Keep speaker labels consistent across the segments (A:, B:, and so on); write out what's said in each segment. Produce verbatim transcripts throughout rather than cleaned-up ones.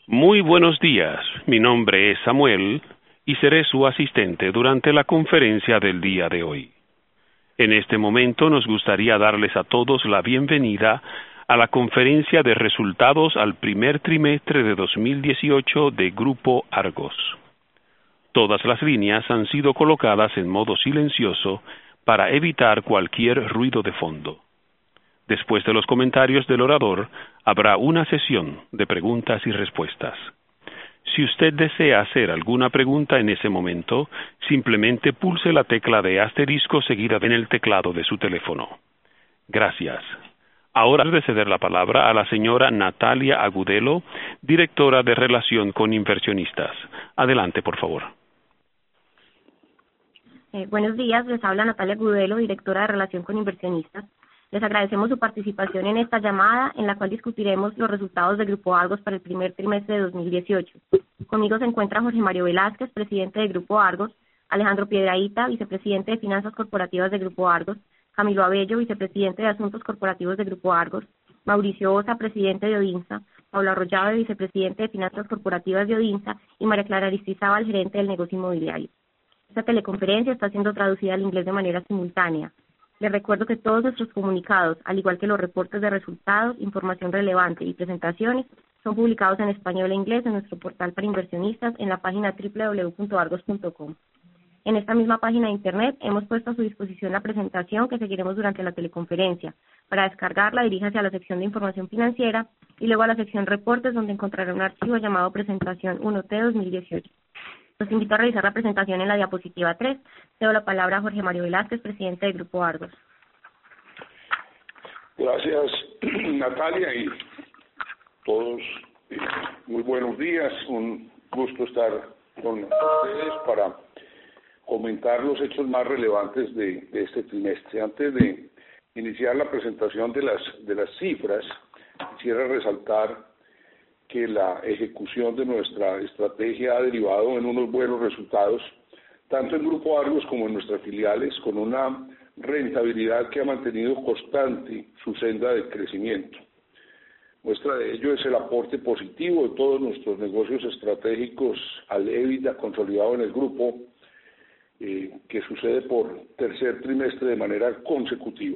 A: Muy buenos días, mi nombre es Samuel y seré su asistente durante la conferencia del día de hoy. En este momento nos gustaría darles a todos la bienvenida a la conferencia de resultados al primer trimestre de dos mil dieciocho de Grupo Argos. Todas las líneas han sido colocadas en modo silencioso para evitar cualquier ruido de fondo. Después de los comentarios del orador, habrá una sesión de preguntas y respuestas. Si usted desea hacer alguna pregunta en ese momento, simplemente pulse la tecla de asterisco seguida en el teclado de su teléfono. Gracias. Ahora de ceder la palabra a la señora Natalia Agudelo, directora de Relación con Inversionistas. Adelante, por favor.
B: Eh, buenos días, les habla Natalia Agudelo, directora de Relación con Inversionistas. Les agradecemos su participación en esta llamada, en la cual discutiremos los resultados del Grupo Argos para el primer trimestre de dos mil dieciocho. Conmigo se encuentra Jorge Mario Velázquez, presidente del Grupo Argos, Alejandro Piedrahita, vicepresidente de Finanzas Corporativas del Grupo Argos, Camilo Abello, vicepresidente de Asuntos Corporativos del Grupo Argos, Mauricio Osa, presidente de Odinsa, Paula Arroyave, vicepresidente de Finanzas Corporativas de Odinsa, y María Clara Aristizábal, gerente del negocio inmobiliario. Esta teleconferencia está siendo traducida al inglés de manera simultánea. Les recuerdo que todos nuestros comunicados, al igual que los reportes de resultados, información relevante y presentaciones, son publicados en español e inglés en nuestro portal para inversionistas en la página doble u doble u doble u punto argos punto com. En esta misma página de internet hemos puesto a su disposición la presentación que seguiremos durante la teleconferencia. Para descargarla, diríjase a la sección de información financiera y luego a la sección reportes, donde encontrará un archivo llamado presentación uno T dos mil dieciocho. Los invito a revisar la presentación en la diapositiva tres. Cedo la palabra a Jorge Mario Velázquez, presidente del Grupo Argos.
C: Gracias, Natalia, y todos muy buenos días. Un gusto estar con ustedes para comentar los hechos más relevantes de, de este trimestre. Antes de iniciar la presentación de las, de las cifras, quisiera resaltar que la ejecución de nuestra estrategia ha derivado en unos buenos resultados, tanto en Grupo Argos como en nuestras filiales, con una rentabilidad que ha mantenido constante su senda de crecimiento. Muestra de ello es el aporte positivo de todos nuestros negocios estratégicos al EBITDA consolidado en el grupo, eh, que sucede por tercer trimestre de manera consecutiva.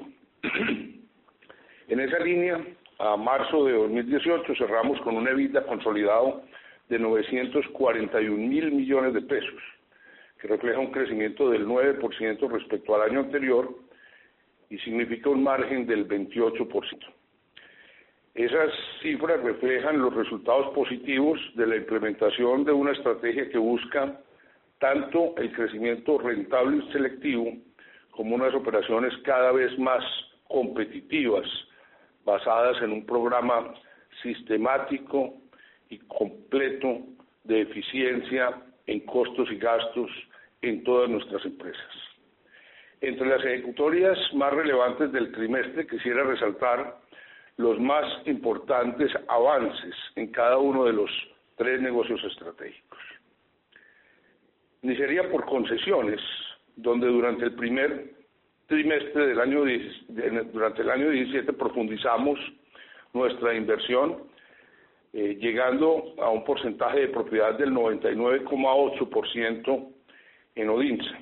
C: En esa línea, a marzo de dos mil dieciocho cerramos con un EBITDA consolidado de novecientos cuarenta y un mil millones de pesos, que refleja un crecimiento del nueve por ciento respecto al año anterior y significa un margen del veintiocho por ciento. Esas cifras reflejan los resultados positivos de la implementación de una estrategia que busca tanto el crecimiento rentable y selectivo como unas operaciones cada vez más competitivas, basadas en un programa sistemático y completo de eficiencia en costos y gastos en todas nuestras empresas. Entre las ejecutorias más relevantes del trimestre quisiera resaltar los más importantes avances en cada uno de los tres negocios estratégicos. Iniciaría por concesiones, donde durante el primer trimestre del año durante el año diecisiete profundizamos nuestra inversión, eh, llegando a un porcentaje de propiedad del noventa y nueve coma ocho por ciento en Odinsa.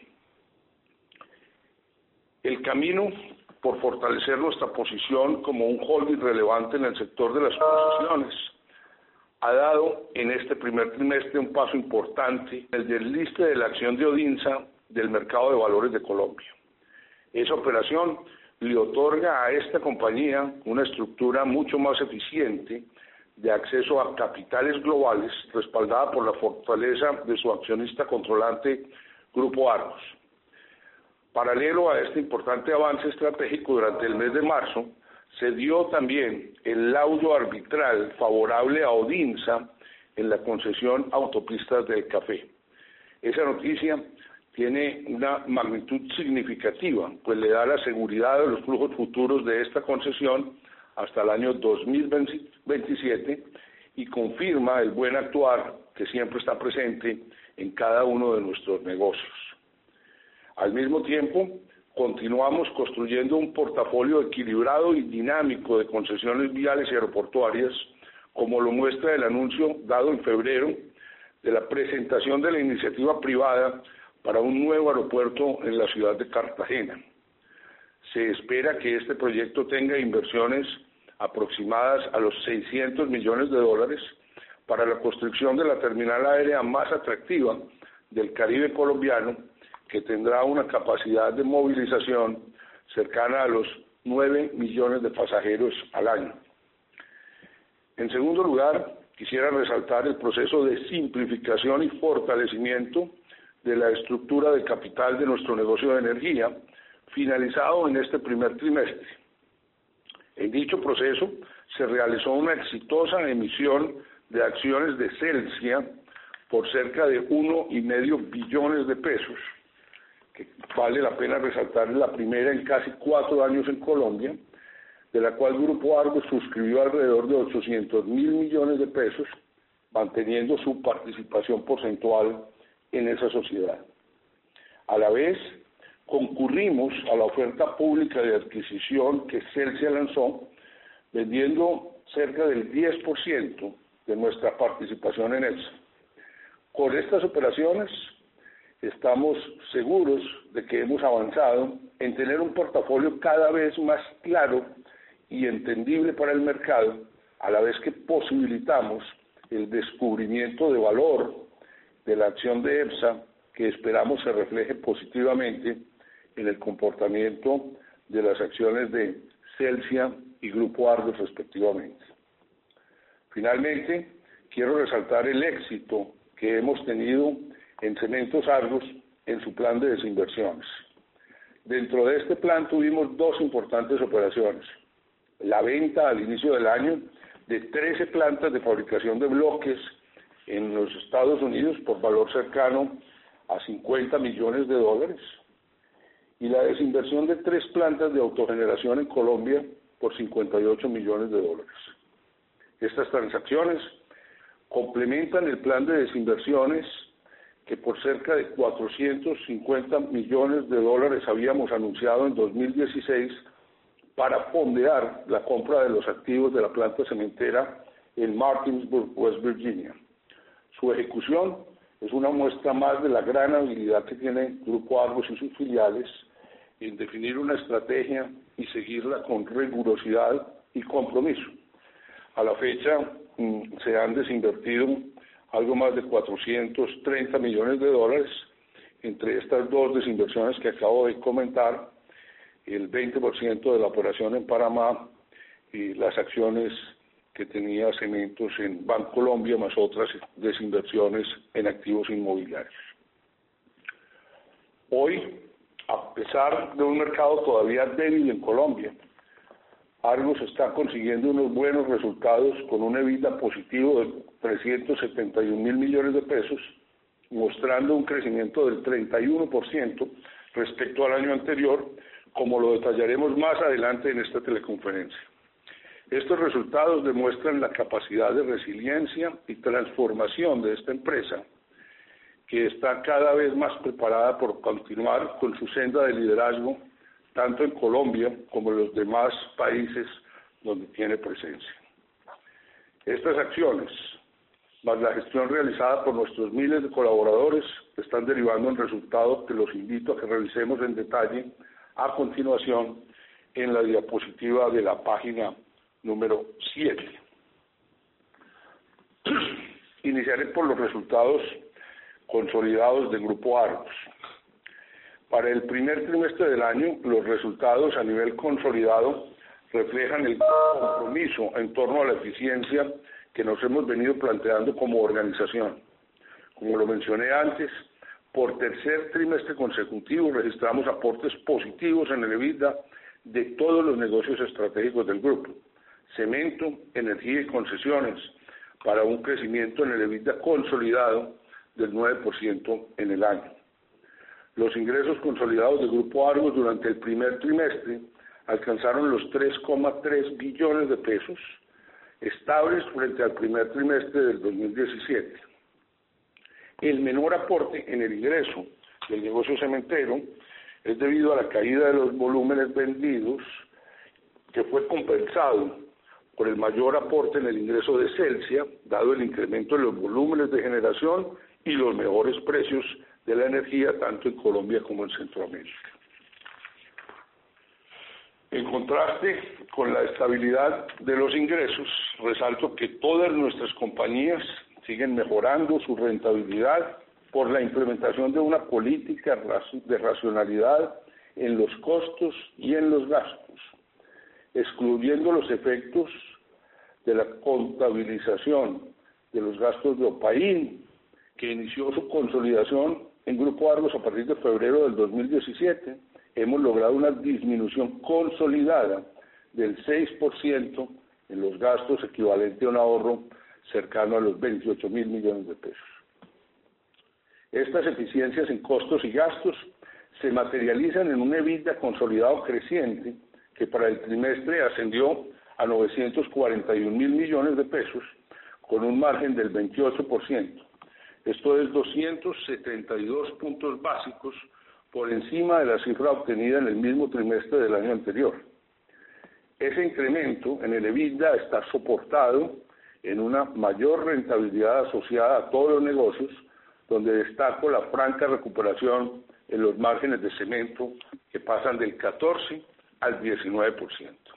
C: El camino por fortalecer nuestra posición como un holding relevante en el sector de las concesiones ha dado en este primer trimestre un paso importante, el desliste de la acción de Odinsa del mercado de valores de Colombia. Esa operación le otorga a esta compañía una estructura mucho más eficiente de acceso a capitales globales, respaldada por la fortaleza de su accionista controlante, Grupo Argos. Paralelo a este importante avance estratégico, durante el mes de marzo, se dio también el laudo arbitral favorable a Odinsa en la concesión Autopistas del Café. Esa noticia tiene una magnitud significativa, pues le da la seguridad de los flujos futuros de esta concesión hasta el año dos mil veintisiete y confirma el buen actuar que siempre está presente en cada uno de nuestros negocios. Al mismo tiempo, continuamos construyendo un portafolio equilibrado y dinámico de concesiones viales y aeroportuarias como lo muestra el anuncio dado en febrero de la presentación de la iniciativa privada para un nuevo aeropuerto en la ciudad de Cartagena. Se espera que este proyecto tenga inversiones aproximadas a los seiscientos millones de dólares para la construcción de la terminal aérea más atractiva del Caribe colombiano, que tendrá una capacidad de movilización cercana a los nueve millones de pasajeros al año. En segundo lugar, quisiera resaltar el proceso de simplificación y fortalecimiento de la estructura de capital de nuestro negocio de energía, finalizado en este primer trimestre. En dicho proceso se realizó una exitosa emisión de acciones de Celsia por cerca de uno y medio billones de pesos, que vale la pena resaltar la primera en casi cuatro años en Colombia, de la cual Grupo Argos suscribió alrededor de ochocientos mil millones de pesos, manteniendo su participación porcentual en esa sociedad. A la vez, concurrimos a la oferta pública de adquisición que Celsia lanzó, vendiendo cerca del diez por ciento de nuestra participación en EPSA. Con estas operaciones estamos seguros de que hemos avanzado en tener un portafolio cada vez más claro y entendible para el mercado, a la vez que posibilitamos el descubrimiento de valor de la acción de EPSA, que esperamos se refleje positivamente en el comportamiento de las acciones de Celsia y Grupo Argos respectivamente. Finalmente, quiero resaltar el éxito que hemos tenido en Cementos Argos en su plan de desinversiones. Dentro de este plan tuvimos dos importantes operaciones: la venta al inicio del año de trece plantas de fabricación de bloques en los Estados Unidos por valor cercano a cincuenta millones de dólares, y la desinversión de tres plantas de autogeneración en Colombia por cincuenta y ocho millones de dólares. Estas transacciones complementan el plan de desinversiones que por cerca de cuatrocientos cincuenta millones de dólares habíamos anunciado en dos mil dieciséis para fondear la compra de los activos de la planta cementera en Martinsburg, West Virginia. Su ejecución es una muestra más de la gran habilidad que tiene Grupo Argos y sus filiales en definir una estrategia y seguirla con rigurosidad y compromiso. A la fecha mm, se han desinvertido algo más de cuatrocientos treinta millones de dólares entre estas dos desinversiones que acabo de comentar, el veinte por ciento de la operación en Panamá y las acciones que tenía Cementos en Bancolombia, más otras desinversiones en activos inmobiliarios. Hoy, a pesar de un mercado todavía débil en Colombia, Argos está consiguiendo unos buenos resultados con un EBITDA positivo de trescientos setenta y un mil millones de pesos, mostrando un crecimiento del treinta y uno por ciento respecto al año anterior, como lo detallaremos más adelante en esta teleconferencia. Estos resultados demuestran la capacidad de resiliencia y transformación de esta empresa, que está cada vez más preparada por continuar con su senda de liderazgo, tanto en Colombia como en los demás países donde tiene presencia. Estas acciones, más la gestión realizada por nuestros miles de colaboradores, están derivando en resultados que los invito a que revisemos en detalle a continuación en la diapositiva de la página número siete. Iniciaré por los resultados consolidados del Grupo Argos. Para el primer trimestre del año, los resultados a nivel consolidado reflejan el compromiso en torno a la eficiencia que nos hemos venido planteando como organización. Como lo mencioné antes, por tercer trimestre consecutivo registramos aportes positivos en el EBITDA de todos los negocios estratégicos del grupo: cemento, energía y concesiones, para un crecimiento en el EBITDA consolidado del nueve por ciento en el año. Los ingresos consolidados del Grupo Argos durante el primer trimestre alcanzaron los tres coma tres billones de pesos, estables frente al primer trimestre del dos mil diecisiete. El menor aporte en el ingreso del negocio cementero es debido a la caída de los volúmenes vendidos, que fue compensado por el mayor aporte en el ingreso de Celsia, dado el incremento en los volúmenes de generación y los mejores precios de la energía, tanto en Colombia como en Centroamérica. En contraste con la estabilidad de los ingresos, resalto que todas nuestras compañías siguen mejorando su rentabilidad por la implementación de una política de racionalidad en los costos y en los gastos, excluyendo los efectos de la contabilización de los gastos de Opaín, que inició su consolidación en Grupo Argos a partir de febrero del dos mil diecisiete, hemos logrado una disminución consolidada del seis por ciento en los gastos, equivalente a un ahorro cercano a los veintiocho mil millones de pesos. Estas eficiencias en costos y gastos se materializan en un EBITDA consolidado creciente que para el trimestre ascendió a novecientos cuarenta y un mil millones de pesos con un margen del veintiocho por ciento. Esto es doscientos setenta y dos puntos básicos por encima de la cifra obtenida en el mismo trimestre del año anterior. Ese incremento en el EBITDA está soportado en una mayor rentabilidad asociada a todos los negocios, donde destaco la franca recuperación en los márgenes de cemento, que pasan del catorce al diecinueve por ciento.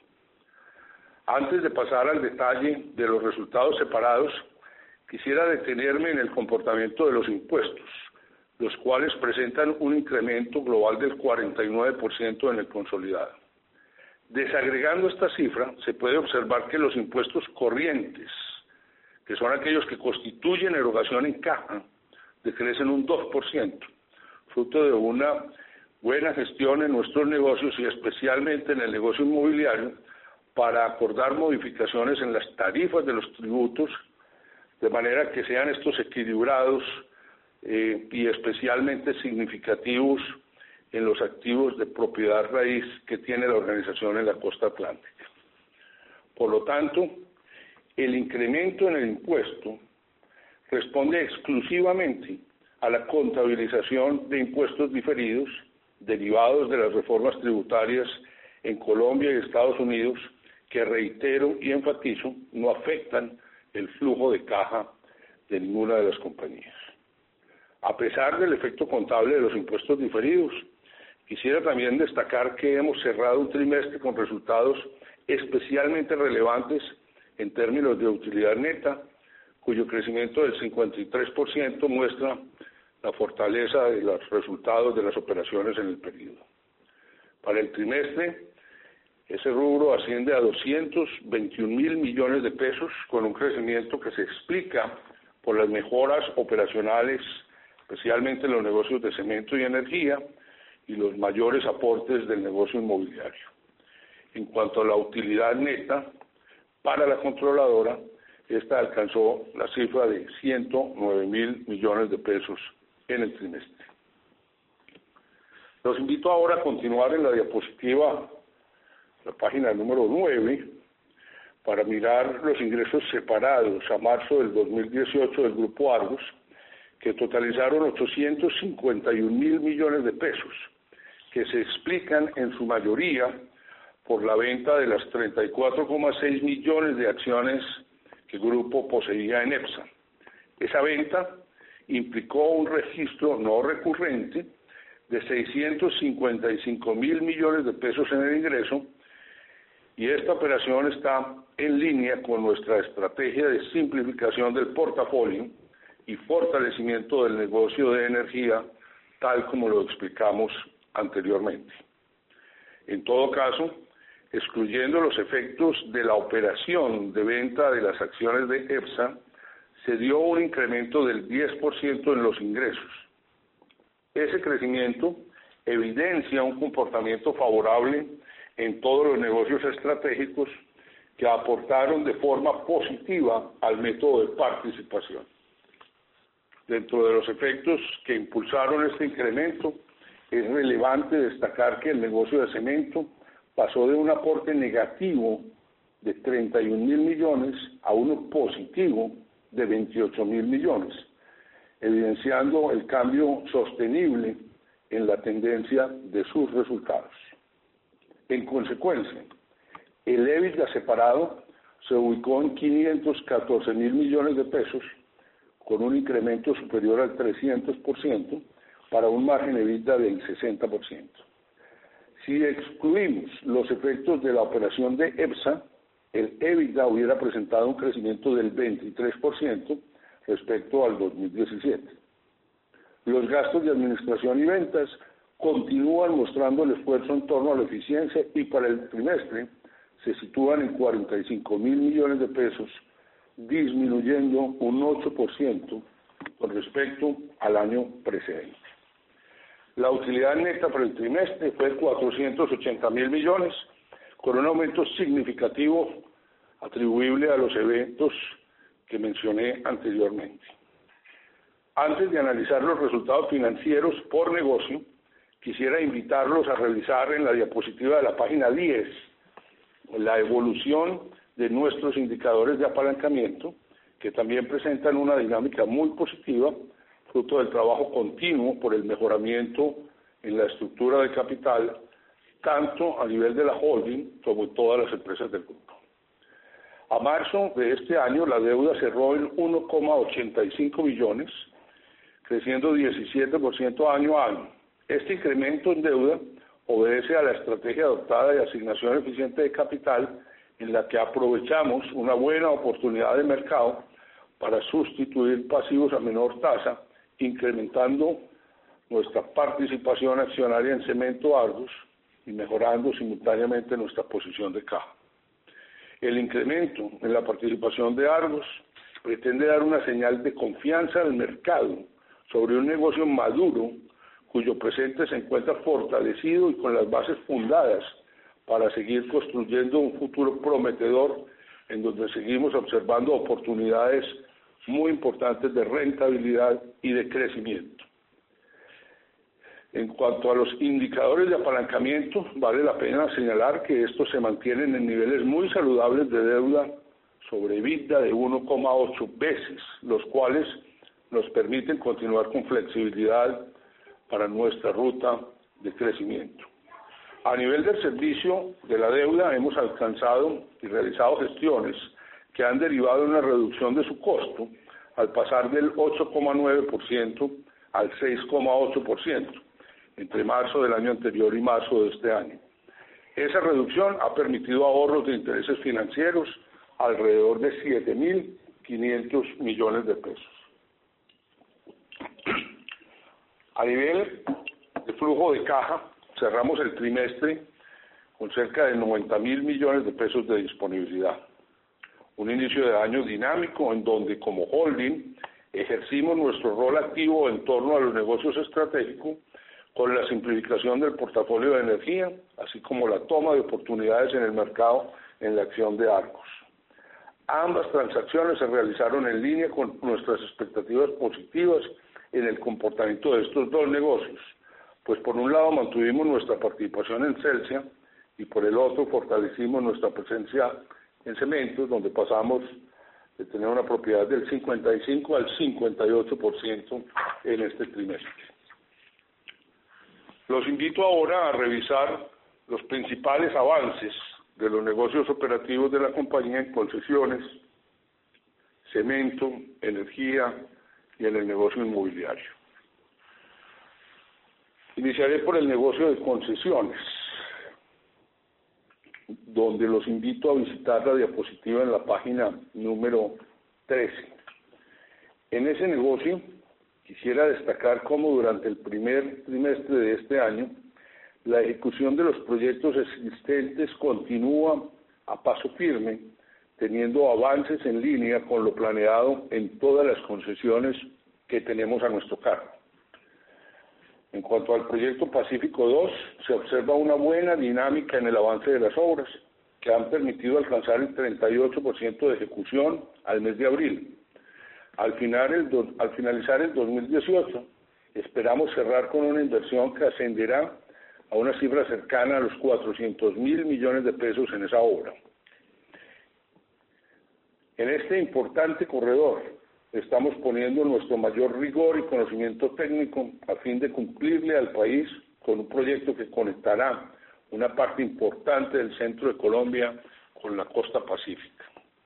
C: Antes de pasar al detalle de los resultados separados, quisiera detenerme en el comportamiento de los impuestos, los cuales presentan un incremento global del cuarenta y nueve por ciento en el consolidado. Desagregando esta cifra, se puede observar que los impuestos corrientes, que son aquellos que constituyen erogación en caja, decrecen un dos por ciento, fruto de una buena gestión en nuestros negocios y especialmente en el negocio inmobiliario, para acordar modificaciones en las tarifas de los tributos, de manera que sean estos equilibrados eh, y especialmente significativos en los activos de propiedad raíz que tiene la organización en la costa atlántica. Por lo tanto, el incremento en el impuesto responde exclusivamente a la contabilización de impuestos diferidos derivados de las reformas tributarias en Colombia y Estados Unidos, que reitero y enfatizo, no afectan el flujo de caja de ninguna de las compañías. A pesar del efecto contable de los impuestos diferidos, quisiera también destacar que hemos cerrado un trimestre con resultados especialmente relevantes en términos de utilidad neta, cuyo crecimiento del cincuenta y tres por ciento muestra la fortaleza de los resultados de las operaciones en el periodo. Para el trimestre, ese rubro asciende a doscientos veintiún mil millones de pesos, con un crecimiento que se explica por las mejoras operacionales, especialmente en los negocios de cemento y energía, y los mayores aportes del negocio inmobiliario. En cuanto a la utilidad neta, para la controladora, esta alcanzó la cifra de ciento nueve mil millones de pesos en el trimestre. Los invito ahora a continuar en la diapositiva, la página número nueve, para mirar los ingresos separados a marzo del dos mil dieciocho del Grupo Argos, que totalizaron ochocientos cincuenta y un mil millones de pesos, que se explican en su mayoría por la venta de las treinta y cuatro coma seis millones de acciones que el grupo poseía en EPSA. Esa venta implicó un registro no recurrente de seiscientos cincuenta y cinco mil millones de pesos en el ingreso, y esta operación está en línea con nuestra estrategia de simplificación del portafolio y fortalecimiento del negocio de energía, tal como lo explicamos anteriormente. En todo caso, excluyendo los efectos de la operación de venta de las acciones de EPSA, se dio un incremento del diez por ciento en los ingresos. Ese crecimiento evidencia un comportamiento favorable en todos los negocios estratégicos que aportaron de forma positiva al método de participación. Dentro de los efectos que impulsaron este incremento, es relevante destacar que el negocio de cemento pasó de un aporte negativo de treinta y un mil millones a uno positivo de veintiocho mil millones, evidenciando el cambio sostenible en la tendencia de sus resultados. En consecuencia, el EBITDA separado se ubicó en quinientos catorce mil millones de pesos, con un incremento superior al trescientos por ciento, para un margen EBITDA del sesenta por ciento. Si excluimos los efectos de la operación de EPSA, el EBITDA hubiera presentado un crecimiento del veintitrés por ciento respecto al dos mil diecisiete. Los gastos de administración y ventas continúan mostrando el esfuerzo en torno a la eficiencia y para el trimestre se sitúan en cuarenta y cinco mil millones de pesos, disminuyendo un ocho por ciento con respecto al año precedente. La utilidad neta para el trimestre fue cuatrocientos ochenta mil millones, con un aumento significativo atribuible a los eventos que mencioné anteriormente. Antes de analizar los resultados financieros por negocio, quisiera invitarlos a revisar en la diapositiva de la página diez la evolución de nuestros indicadores de apalancamiento, que también presentan una dinámica muy positiva, fruto del trabajo continuo por el mejoramiento en la estructura de capital, tanto a nivel de la holding como en todas las empresas del grupo. A marzo de este año, la deuda cerró en uno coma ochenta y cinco billones, creciendo diecisiete por ciento año a año. Este incremento en deuda obedece a la estrategia adoptada de asignación eficiente de capital, en la que aprovechamos una buena oportunidad de mercado para sustituir pasivos a menor tasa, incrementando nuestra participación accionaria en Cemento Argos y mejorando simultáneamente nuestra posición de caja. El incremento en la participación de Argos pretende dar una señal de confianza al mercado sobre un negocio maduro cuyo presente se encuentra fortalecido y con las bases fundadas para seguir construyendo un futuro prometedor en donde seguimos observando oportunidades muy importantes de rentabilidad y de crecimiento. En cuanto a los indicadores de apalancamiento, vale la pena señalar que estos se mantienen en niveles muy saludables de deuda sobre EBITDA de uno coma ocho veces, los cuales nos permiten continuar con flexibilidad para nuestra ruta de crecimiento. A nivel del servicio de la deuda, hemos alcanzado y realizado gestiones que han derivado en una reducción de su costo al pasar del ocho coma nueve por ciento al seis coma ocho por ciento entre marzo del año anterior y marzo de este año. Esa reducción ha permitido ahorros de intereses financieros alrededor de siete mil quinientos millones de pesos. A nivel de flujo de caja, cerramos el trimestre con cerca de noventa mil millones de pesos de disponibilidad. Un inicio de año dinámico en donde como holding ejercimos nuestro rol activo en torno a los negocios estratégicos con la simplificación del portafolio de energía, así como la toma de oportunidades en el mercado en la acción de Argos. Ambas transacciones se realizaron en línea con nuestras expectativas positivas en el comportamiento de estos dos negocios, pues por un lado mantuvimos nuestra participación en Celsia y por el otro fortalecimos nuestra presencia en Cementos, donde pasamos de tener una propiedad del cincuenta y cinco al cincuenta y ocho por ciento en este trimestre. Los invito ahora a revisar los principales avances de los negocios operativos de la compañía en concesiones, cemento, energía y en el negocio inmobiliario. Iniciaré por el negocio de concesiones, donde los invito a visitar la diapositiva en la página número trece. En ese negocio quisiera destacar cómo durante el primer trimestre de este año la ejecución de los proyectos existentes continúa a paso firme, teniendo avances en línea con lo planeado en todas las concesiones que tenemos a nuestro cargo. En cuanto al proyecto Pacífico dos, se observa una buena dinámica en el avance de las obras, que han permitido alcanzar el treinta y ocho por ciento de ejecución al mes de abril. Al, final el do, al finalizar el dos mil dieciocho, esperamos cerrar con una inversión que ascenderá a una cifra cercana a los cuatrocientos mil millones de pesos en esa obra. En este importante corredor estamos poniendo nuestro mayor rigor y conocimiento técnico a fin de cumplirle al país con un proyecto que conectará una parte importante del centro de Colombia con la costa pacífica.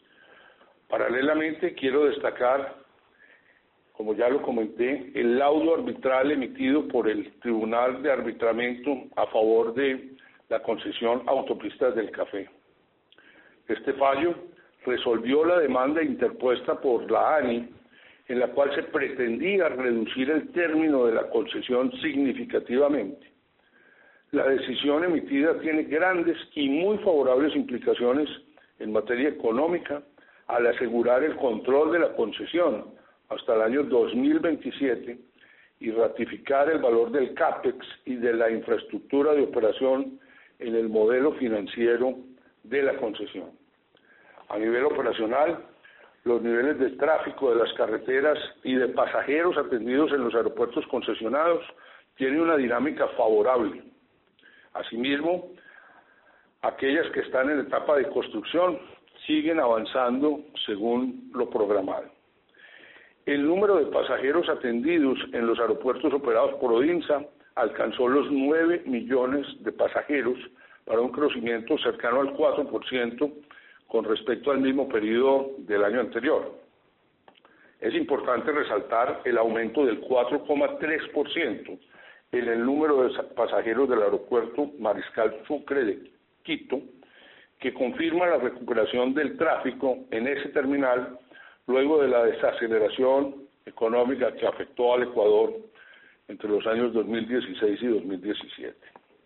C: Paralelamente, quiero destacar, como ya lo comenté, el laudo arbitral emitido por el Tribunal de Arbitramiento a favor de la concesión Autopistas del Café. Este fallo resolvió la demanda interpuesta por la ANI, en la cual se pretendía reducir el término de la concesión significativamente. La decisión emitida tiene grandes y muy favorables implicaciones en materia económica al asegurar el control de la concesión hasta el año dos mil veintisiete y ratificar el valor del CAPEX y de la infraestructura de operación en el modelo financiero de la concesión. A nivel operacional, los niveles de tráfico de las carreteras y de pasajeros atendidos en los aeropuertos concesionados tienen una dinámica favorable. Asimismo, aquellas que están en etapa de construcción siguen avanzando según lo programado. El número de pasajeros atendidos en los aeropuertos operados por ODINSA alcanzó los nueve millones de pasajeros para un crecimiento cercano al cuatro por ciento con respecto al mismo periodo del año anterior. Es importante resaltar el aumento del cuatro coma tres por ciento en el número de pasajeros del aeropuerto Mariscal Sucre de Quito, que confirma la recuperación del tráfico en ese terminal luego de la desaceleración económica que afectó al Ecuador entre los años dos mil dieciséis y dos mil diecisiete.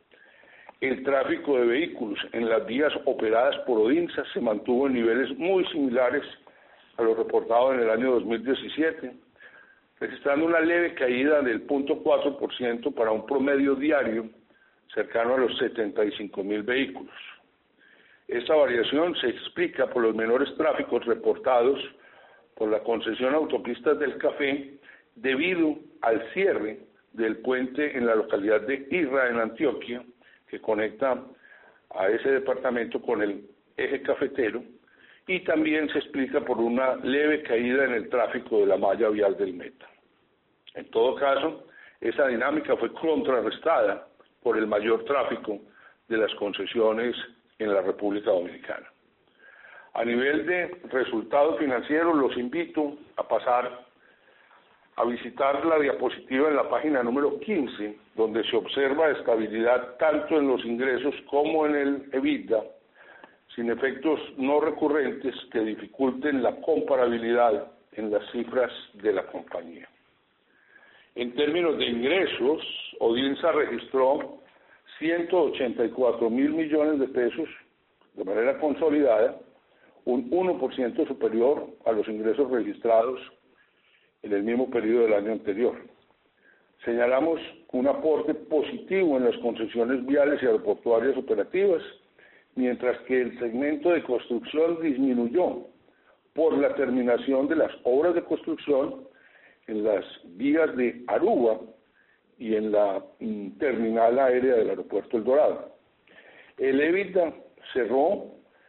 C: El tráfico de vehículos en las vías operadas por ODINSA se mantuvo en niveles muy similares a los reportados en el año dos mil diecisiete, registrando una leve caída del cero punto cuatro por ciento para un promedio diario cercano a los setenta y cinco mil vehículos. Esta variación se explica por los menores tráficos reportados por la concesión Autopistas del Café debido al cierre del puente en la localidad de Irra, en Antioquia, que conecta a ese departamento con el eje cafetero, y también se explica por una leve caída en el tráfico de la malla vial del Meta. En todo caso, esa dinámica fue contrarrestada por el mayor tráfico de las concesiones en la República Dominicana. A nivel de resultados financieros, los invito a pasar a visitar la diapositiva en la página número quince, donde se observa estabilidad tanto en los ingresos como en el EBITDA, sin efectos no recurrentes que dificulten la comparabilidad en las cifras de la compañía. En términos de ingresos, ODINSA registró ciento ochenta y cuatro mil millones de pesos de manera consolidada, un uno por ciento superior a los ingresos registrados en el mismo periodo del año anterior. Señalamos un aporte positivo en las concesiones viales y aeroportuarias operativas, mientras que el segmento de construcción disminuyó por la terminación de las obras de construcción en las vías de Aruba y en la mm, terminal aérea del aeropuerto El Dorado. El EBITDA cerró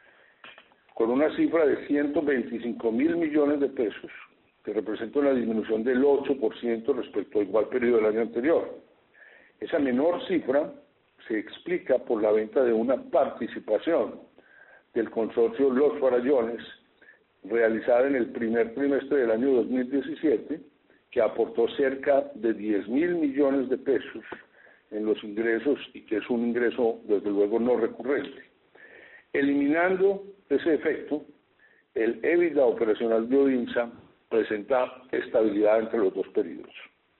C: con una cifra de ciento veinticinco mil millones de pesos, que representa una disminución del ocho por ciento respecto al igual periodo del año anterior. Esa menor cifra se explica por la venta de una participación del consorcio Los Farallones, realizada en el primer trimestre del año dos mil diecisiete, que aportó cerca de diez mil millones de pesos en los ingresos y que es un ingreso desde luego no recurrente. Eliminando ese efecto, el EBITDA operacional de ODINSA presenta estabilidad entre los dos periodos.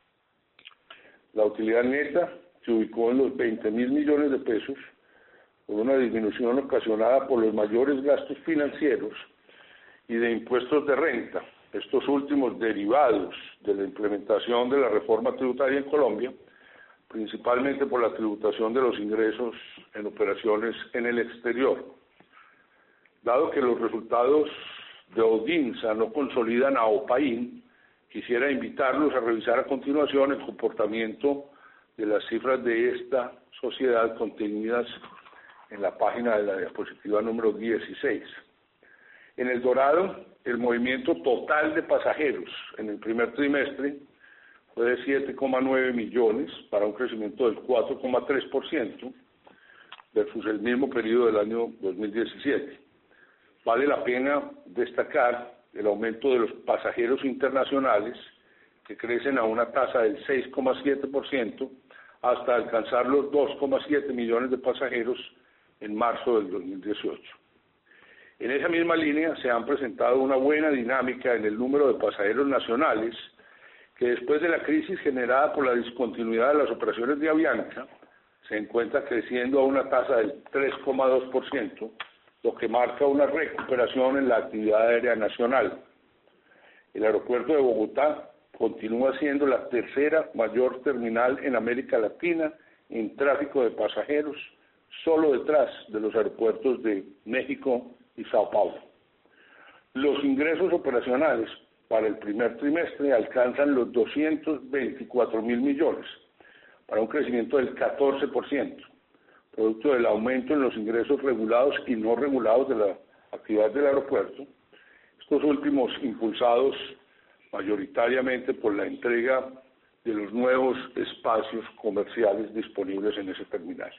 C: La utilidad neta se ubicó en los veinte mil millones de pesos, por una disminución ocasionada por los mayores gastos financieros y de impuestos de renta, estos últimos derivados de la implementación de la reforma tributaria en Colombia, principalmente por la tributación de los ingresos en operaciones en el exterior. Dado que los resultados de ODINSA no consolidan a OPAIN, quisiera invitarlos a revisar a continuación el comportamiento de las cifras de esta sociedad contenidas en la página de la diapositiva número dieciséis. En El Dorado, el movimiento total de pasajeros en el primer trimestre fue de siete coma nueve millones, para un crecimiento del cuatro coma tres por ciento versus el mismo periodo del año dos mil diecisiete. Vale la pena destacar el aumento de los pasajeros internacionales, que crecen a una tasa del seis coma siete por ciento hasta alcanzar los dos coma siete millones de pasajeros en marzo del dos mil dieciocho. En esa misma línea se han presentado una buena dinámica en el número de pasajeros nacionales, que después de la crisis generada por la discontinuidad de las operaciones de Avianca, se encuentra creciendo a una tasa del tres coma dos por ciento, lo que marca una recuperación en la actividad aérea nacional. El aeropuerto de Bogotá continúa siendo la tercera mayor terminal en América Latina en tráfico de pasajeros, solo detrás de los aeropuertos de México y Sao Paulo. Los ingresos operacionales para el primer trimestre alcanzan los doscientos veinticuatro mil millones, para un crecimiento del catorce por ciento, producto del aumento en los ingresos regulados y no regulados de la actividad del aeropuerto, estos últimos impulsados mayoritariamente por la entrega de los nuevos espacios comerciales disponibles en ese terminal.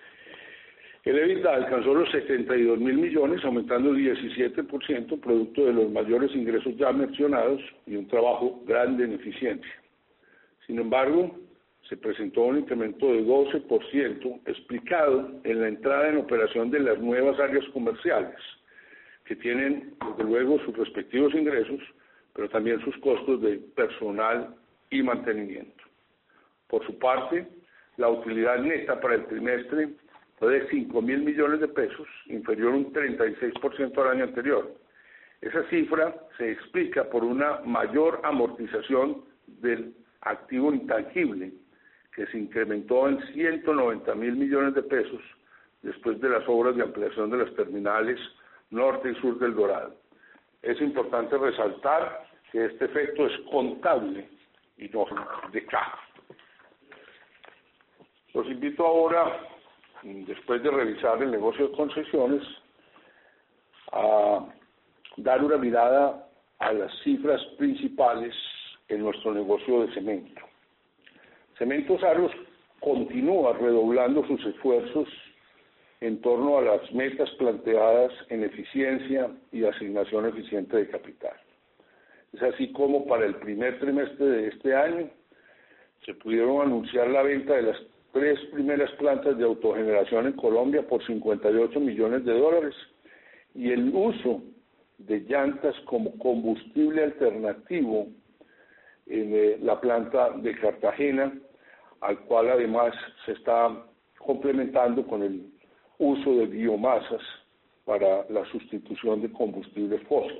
C: El EBITDA alcanzó los setenta y dos mil millones, aumentando diecisiete por ciento, producto de los mayores ingresos ya mencionados y un trabajo grande en eficiencia. Sin embargo, se presentó un incremento de doce por ciento explicado en la entrada en operación de las nuevas áreas comerciales, que tienen, desde luego, sus respectivos ingresos, pero también sus costos de personal y mantenimiento. Por su parte, la utilidad neta para el trimestre fue de cinco mil millones de pesos, inferior un treinta y seis por ciento al año anterior. Esa cifra se explica por una mayor amortización del activo intangible, que se incrementó en ciento noventa mil millones de pesos después de las obras de ampliación de las terminales norte y sur del Dorado. Es importante resaltar que este efecto es contable y no de caja. Los invito ahora, después de revisar el negocio de concesiones, a dar una mirada a las cifras principales en nuestro negocio de cemento. Cementos Aros continúa redoblando sus esfuerzos en torno a las metas planteadas en eficiencia y asignación eficiente de capital. Es así como para el primer trimestre de este año se pudieron anunciar la venta de las tres primeras plantas de autogeneración en Colombia por cincuenta y ocho millones de dólares y el uso de llantas como combustible alternativo en eh, la planta de Cartagena, al cual además se está complementando con el uso de biomasas para la sustitución de combustibles fósiles.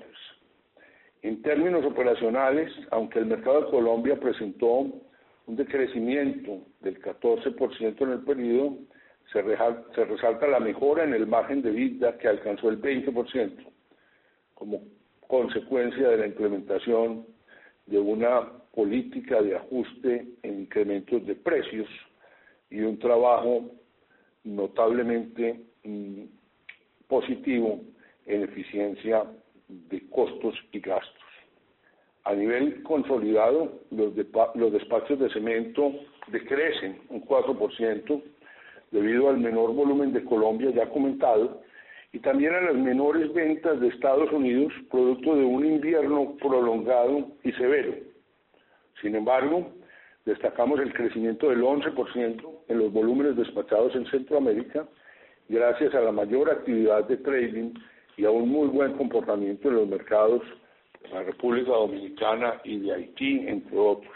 C: En términos operacionales, aunque el mercado de Colombia presentó un decrecimiento del catorce por ciento en el periodo, se, se resalta la mejora en el margen de EBITDA, que alcanzó el veinte por ciento, como consecuencia de la implementación de una política de ajuste en incrementos de precios y un trabajo notablemente mm, positivo en eficiencia de costos y gastos. A nivel consolidado, los, de, los despachos de cemento decrecen un cuatro por ciento debido al menor volumen de Colombia ya comentado y también a las menores ventas de Estados Unidos, producto de un invierno prolongado y severo. Sin embargo, destacamos el crecimiento del once por ciento en los volúmenes despachados en Centroamérica, gracias a la mayor actividad de trading y a un muy buen comportamiento en los mercados de la República Dominicana y de Haití, entre otros.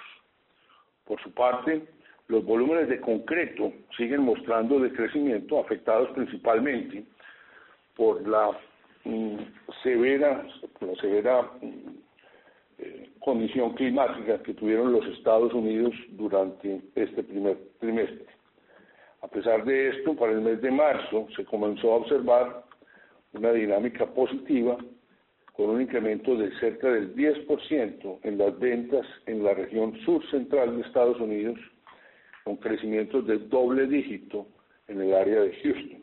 C: Por su parte, los volúmenes de concreto siguen mostrando decrecimiento, afectados principalmente por la mm, severa, por la severa mm, eh, condición climática que tuvieron los Estados Unidos durante este primer trimestre. A pesar de esto, para el mes de marzo se comenzó a observar una dinámica positiva con un incremento de cerca del diez por ciento en las ventas en la región sur central de Estados Unidos, con crecimientos de doble dígito en el área de Houston.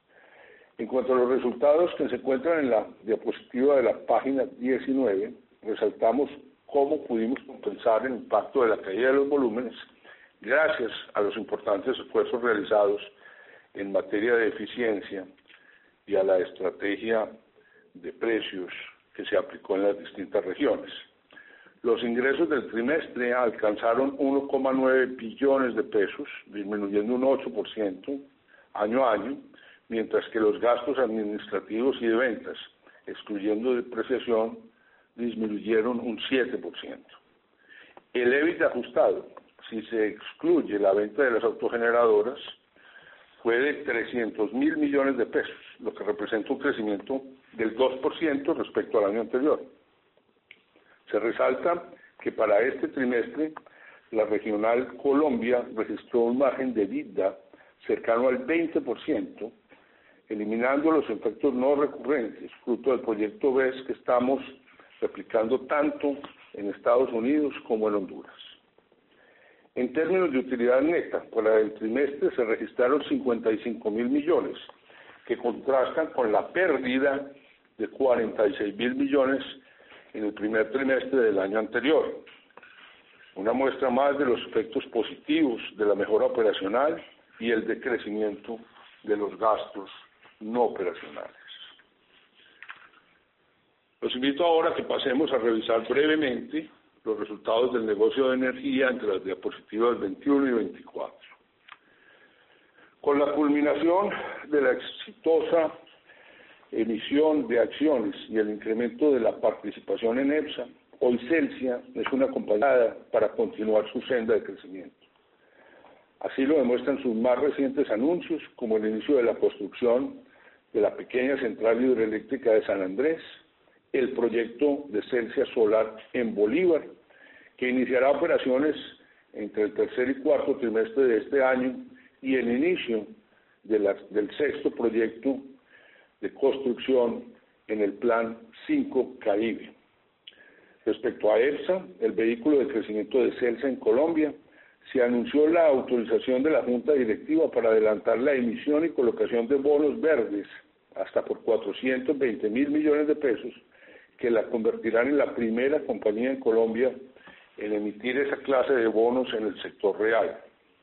C: En cuanto a los resultados que se encuentran en la diapositiva de la página diecinueve, resaltamos cómo pudimos compensar el impacto de la caída de los volúmenes gracias a los importantes esfuerzos realizados en materia de eficiencia y a la estrategia de precios que se aplicó en las distintas regiones. Los ingresos del trimestre alcanzaron uno coma nueve billones de pesos, disminuyendo un ocho por ciento año a año, mientras que los gastos administrativos y de ventas, excluyendo depreciación, disminuyeron un siete por ciento. El EBITDA ajustado, si se excluye la venta de las autogeneradoras, fue de trescientos mil millones de pesos, lo que representa un crecimiento del dos por ciento respecto al año anterior. Se resalta que para este trimestre la regional Colombia registró un margen de EBITDA cercano al veinte por ciento, eliminando los efectos no recurrentes, fruto del proyecto B E S que estamos replicando tanto en Estados Unidos como en Honduras. En términos de utilidad neta, para el trimestre se registraron cincuenta y cinco mil millones, que contrastan con la pérdida de cuarenta y seis mil millones en el primer trimestre del año anterior. Una muestra más de los efectos positivos de la mejora operacional y el decrecimiento de los gastos no operacionales. Los invito ahora a que pasemos a revisar brevemente los resultados del negocio de energía entre las diapositivas veintiuno y veinticuatro. Con la culminación de la exitosa emisión de acciones y el incremento de la participación en EPSA, hoy Celsia es una compañía para continuar su senda de crecimiento. Así lo demuestran sus más recientes anuncios, como el inicio de la construcción de la pequeña central hidroeléctrica de San Andrés, el proyecto de Celsia Solar en Bolívar, que iniciará operaciones entre el tercer y cuarto trimestre de este año, y el inicio de la, del sexto proyecto de construcción en el Plan cinco Caribe. Respecto a EPSA, el vehículo de crecimiento de Celsa en Colombia, se anunció la autorización de la Junta Directiva para adelantar la emisión y colocación de bonos verdes hasta por cuatrocientos veinte mil millones de pesos, que la convertirán en la primera compañía en Colombia en emitir esa clase de bonos en el sector real.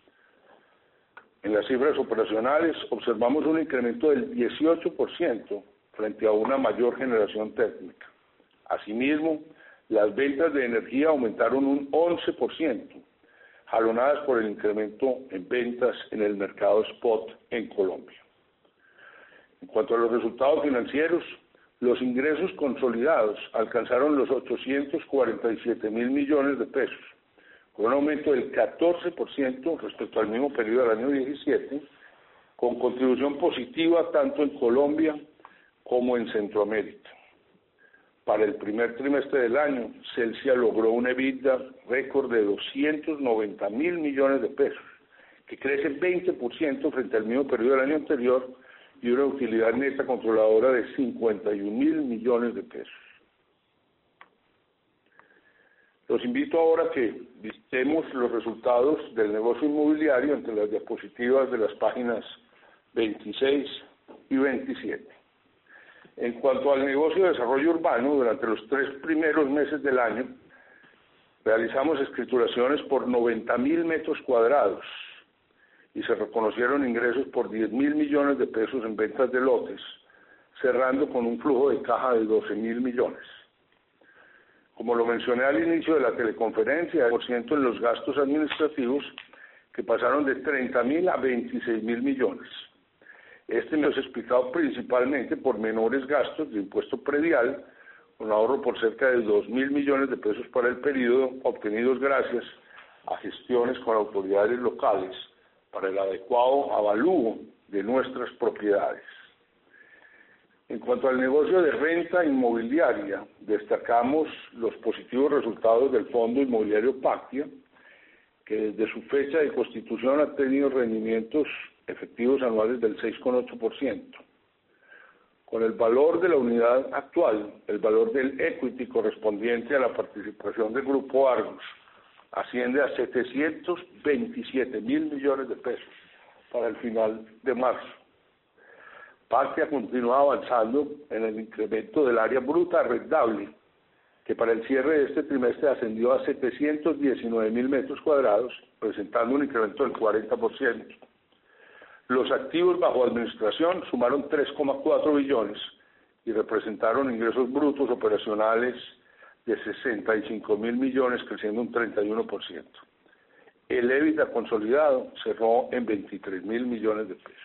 C: En las cifras operacionales observamos un incremento del dieciocho por ciento frente a una mayor generación térmica. Asimismo, las ventas de energía aumentaron un once por ciento, jalonadas por el incremento en ventas en el mercado spot en Colombia. En cuanto a los resultados financieros, los ingresos consolidados alcanzaron los ochocientos cuarenta y siete mil millones de pesos, con un aumento del catorce por ciento respecto al mismo periodo del año diecisiete, con contribución positiva tanto en Colombia como en Centroamérica. Para el primer trimestre del año, Celsia logró un EBITDA récord de doscientos noventa mil millones de pesos, que crece veinte por ciento frente al mismo periodo del año anterior, y una utilidad neta controladora de cincuenta y un mil millones de pesos. Los invito ahora a que visitemos los resultados del negocio inmobiliario entre las diapositivas de las páginas veintiséis y veintisiete. En cuanto al negocio de desarrollo urbano, durante los tres primeros meses del año, realizamos escrituraciones por noventa mil metros cuadrados y se reconocieron ingresos por diez mil millones de pesos en ventas de lotes, cerrando con un flujo de caja de doce mil millones. Como lo mencioné al inicio de la teleconferencia, por ciento en los gastos administrativos, que pasaron de treinta mil a veintiséis mil millones. Este me es explicado principalmente por menores gastos de impuesto predial, con ahorro por cerca de dos mil millones de pesos para el periodo, obtenidos gracias a gestiones con autoridades locales para el adecuado avalúo de nuestras propiedades. En cuanto al negocio de renta inmobiliaria, destacamos los positivos resultados del Fondo Inmobiliario Pactia, que desde su fecha de constitución ha tenido rendimientos efectivos anuales del seis coma ocho por ciento. Con el valor de la unidad actual, el valor del equity correspondiente a la participación del Grupo Argos asciende a setecientos veintisiete mil millones de pesos para el final de marzo. Pactia continúa avanzando en el incremento del área bruta arrendable, que para el cierre de este trimestre ascendió a setecientos diecinueve mil metros cuadrados, presentando un incremento del cuarenta por ciento. Los activos bajo administración sumaron tres coma cuatro billones y representaron ingresos brutos operacionales de sesenta y cinco mil millones, creciendo un treinta y uno por ciento. El EBITDA consolidado cerró en veintitrés mil millones de pesos.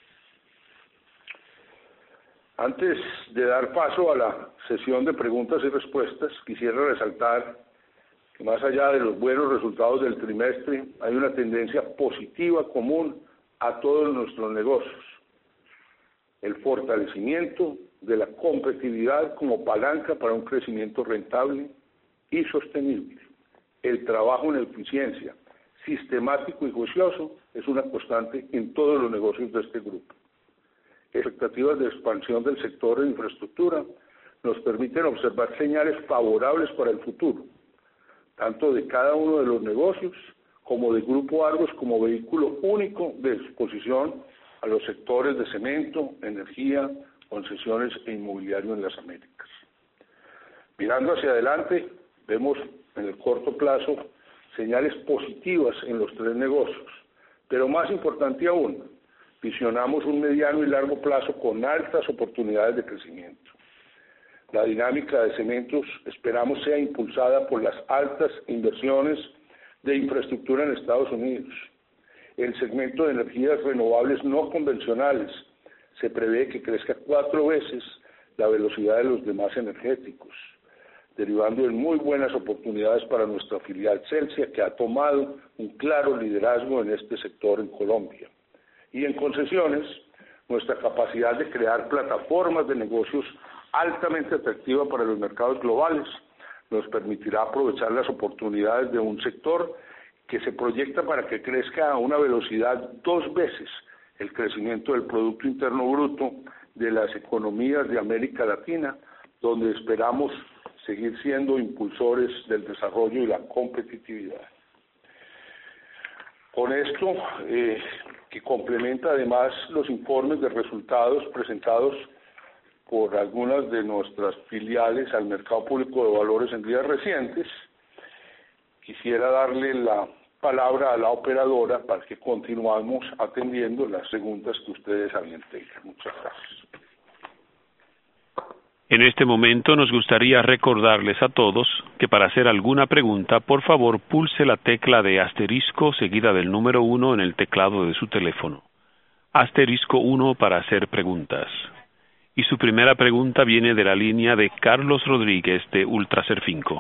C: Antes de dar paso a la sesión de preguntas y respuestas, quisiera resaltar que más allá de los buenos resultados del trimestre, hay una tendencia positiva común a todos nuestros negocios: el fortalecimiento de la competitividad como palanca para un crecimiento rentable y sostenible. El trabajo en eficiencia, sistemático y juicioso, es una constante en todos los negocios de este grupo. Expectativas de expansión del sector de infraestructura nos permiten observar señales favorables para el futuro, tanto de cada uno de los negocios como de Grupo Argos como vehículo único de exposición a los sectores de cemento, energía, concesiones e inmobiliario en las Américas. Mirando hacia adelante, vemos en el corto plazo señales positivas en los tres negocios, pero más importante aún, visionamos un mediano y largo plazo con altas oportunidades de crecimiento. La dinámica de cementos esperamos sea impulsada por las altas inversiones de infraestructura en Estados Unidos. El segmento de energías renovables no convencionales se prevé que crezca cuatro veces la velocidad de los demás energéticos, derivando en muy buenas oportunidades para nuestra filial Celsia, que ha tomado un claro liderazgo en este sector en Colombia. Y en concesiones, nuestra capacidad de crear plataformas de negocios altamente atractivas para los mercados globales nos permitirá aprovechar las oportunidades de un sector que se proyecta para que crezca a una velocidad dos veces el crecimiento del Producto Interno Bruto de las economías de América Latina, donde esperamos seguir siendo impulsores del desarrollo y la competitividad. Con esto, eh, que complementa además los informes de resultados presentados por algunas de nuestras filiales al mercado público de valores en días recientes, quisiera darle la palabra a la operadora para que continuemos atendiendo las preguntas que ustedes habían tenido. Muchas gracias.
A: En este momento nos gustaría recordarles a todos que para hacer alguna pregunta, por favor pulse la tecla de asterisco seguida del número uno en el teclado de su teléfono. Asterisco uno para hacer preguntas. Y su primera pregunta viene de la línea de Carlos Rodríguez de Ultraserfinco.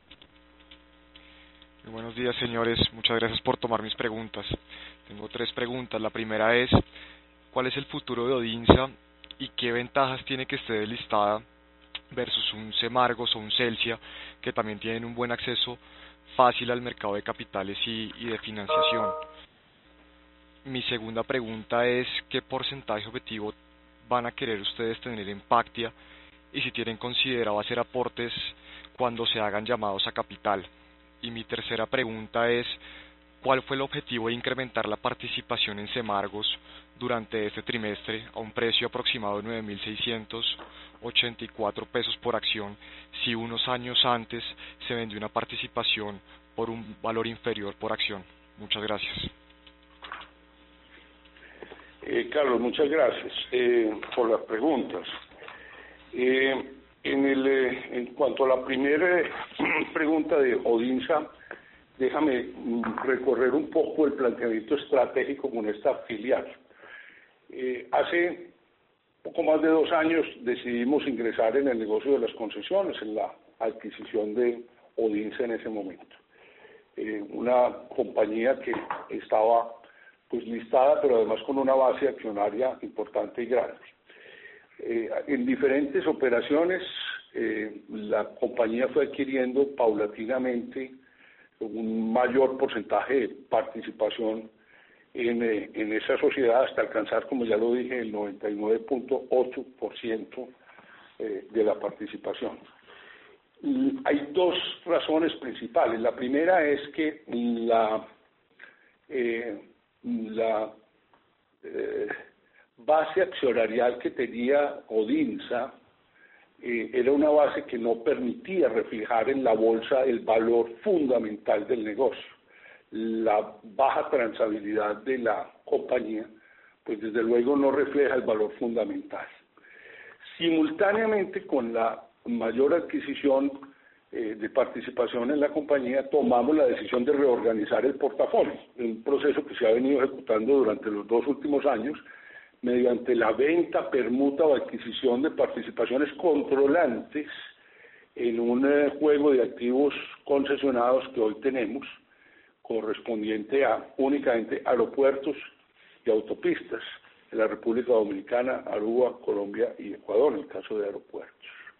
D: Muy buenos días, señores. Muchas gracias por tomar mis preguntas. Tengo tres preguntas. La primera es, ¿cuál es el futuro de Odinsa y qué ventajas tiene que esté delistada versus un Semargos o un Celsia, que también tienen un buen acceso fácil al mercado de capitales y, y de financiación? Mi segunda pregunta es, ¿qué porcentaje objetivo van a querer ustedes tener en Pactia y si tienen considerado hacer aportes cuando se hagan llamados a capital? Y mi tercera pregunta es, ¿cuál fue el objetivo de incrementar la participación en Semargos durante este trimestre a un precio aproximado de nueve mil seiscientos ochenta y cuatro pesos por acción, si unos años antes se vendió una participación por un valor inferior por acción? Muchas gracias.
C: Eh, Carlos, muchas gracias eh, por las preguntas. Eh, en, el, eh, en cuanto a la primera eh, pregunta de Odinsa, déjame recorrer un poco el planteamiento estratégico con esta filial. Eh, hace poco más de dos años decidimos ingresar en el negocio de las concesiones, en la adquisición de Odinsa en ese momento. Eh, una compañía que estaba pues listada, pero además con una base accionaria importante y grande. Eh, en diferentes operaciones, eh, la compañía fue adquiriendo paulatinamente un mayor porcentaje de participación en, eh, en esa sociedad hasta alcanzar, como ya lo dije, el noventa y nueve punto ocho por ciento eh, de la participación. Y hay dos razones principales. La primera es que la, eh, la eh, base accionarial que tenía Odinsa eh, era una base que no permitía reflejar en la bolsa el valor fundamental del negocio. La baja transabilidad de la compañía, pues desde luego no refleja el valor fundamental. Simultáneamente con la mayor adquisición eh, de participación en la compañía, tomamos la decisión de reorganizar el portafolio, un proceso que se ha venido ejecutando durante los dos últimos años mediante la venta, permuta o adquisición de participaciones controlantes en un eh, juego de activos concesionados que hoy tenemos, correspondiente a únicamente aeropuertos y autopistas en la República Dominicana, Aruba, Colombia y Ecuador, en el caso de aeropuertos.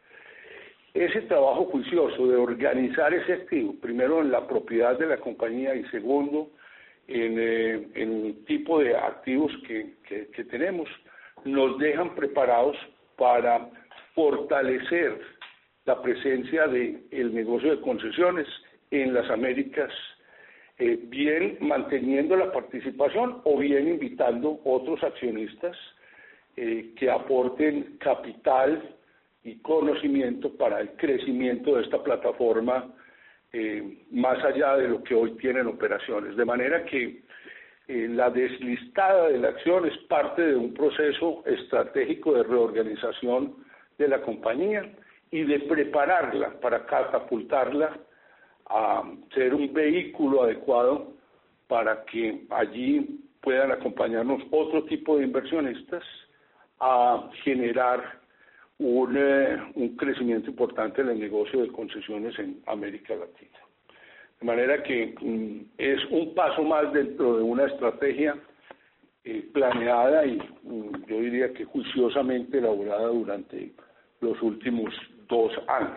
C: Ese trabajo juicioso de organizar ese activo, primero en la propiedad de la compañía y segundo en, eh, en el tipo de activos que, que, que tenemos, nos dejan preparados para fortalecer la presencia del negocio de concesiones en las Américas, eh, bien manteniendo la participación o bien invitando otros accionistas eh, que aporten capital y conocimiento para el crecimiento de esta plataforma eh, más allá de lo que hoy tienen operaciones. De manera que eh, la deslistada de la acción es parte de un proceso estratégico de reorganización de la compañía y de prepararla para catapultarla a ser un vehículo adecuado para que allí puedan acompañarnos otro tipo de inversionistas a generar un, eh, un crecimiento importante en el negocio de concesiones en América Latina. De manera que mm, es un paso más dentro de una estrategia eh, planeada y mm, yo diría que juiciosamente elaborada durante los últimos dos años.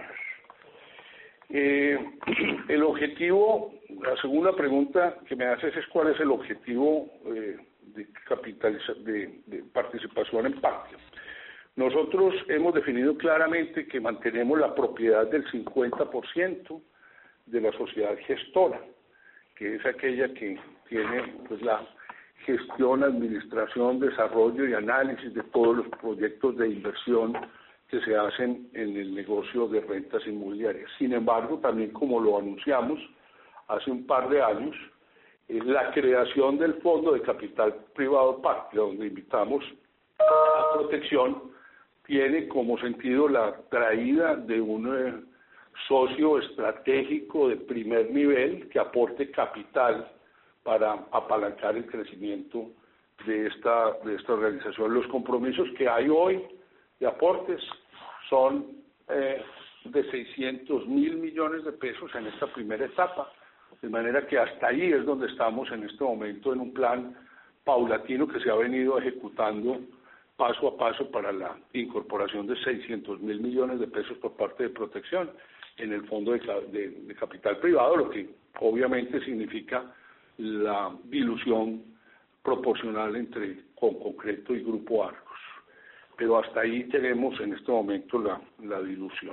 C: Eh, el objetivo, la segunda pregunta que me haces es cuál es el objetivo eh, de, capitaliza de, de participación en Pactia. Nosotros hemos definido claramente que mantenemos la propiedad del cincuenta por ciento de la sociedad gestora, que es aquella que tiene pues, la gestión, administración, desarrollo y análisis de todos los proyectos de inversión que se hacen en el negocio de rentas inmobiliarias. Sin embargo, también como lo anunciamos hace un par de años, eh, la creación del Fondo de Capital Privado Pactia, donde invitamos a Protección, tiene como sentido la traída de un eh, socio estratégico de primer nivel que aporte capital para apalancar el crecimiento de esta, de esta organización. Los compromisos que hay hoy de aportes son eh, de seiscientos mil millones de pesos en esta primera etapa, de manera que hasta ahí es donde estamos en este momento en un plan paulatino que se ha venido ejecutando paso a paso para la incorporación de seiscientos mil millones de pesos por parte de Protección en el fondo de, de, de capital privado, lo que obviamente significa la dilución proporcional entre Conconcreto y Grupo Argos. Pero hasta ahí tenemos en este momento la, la dilución.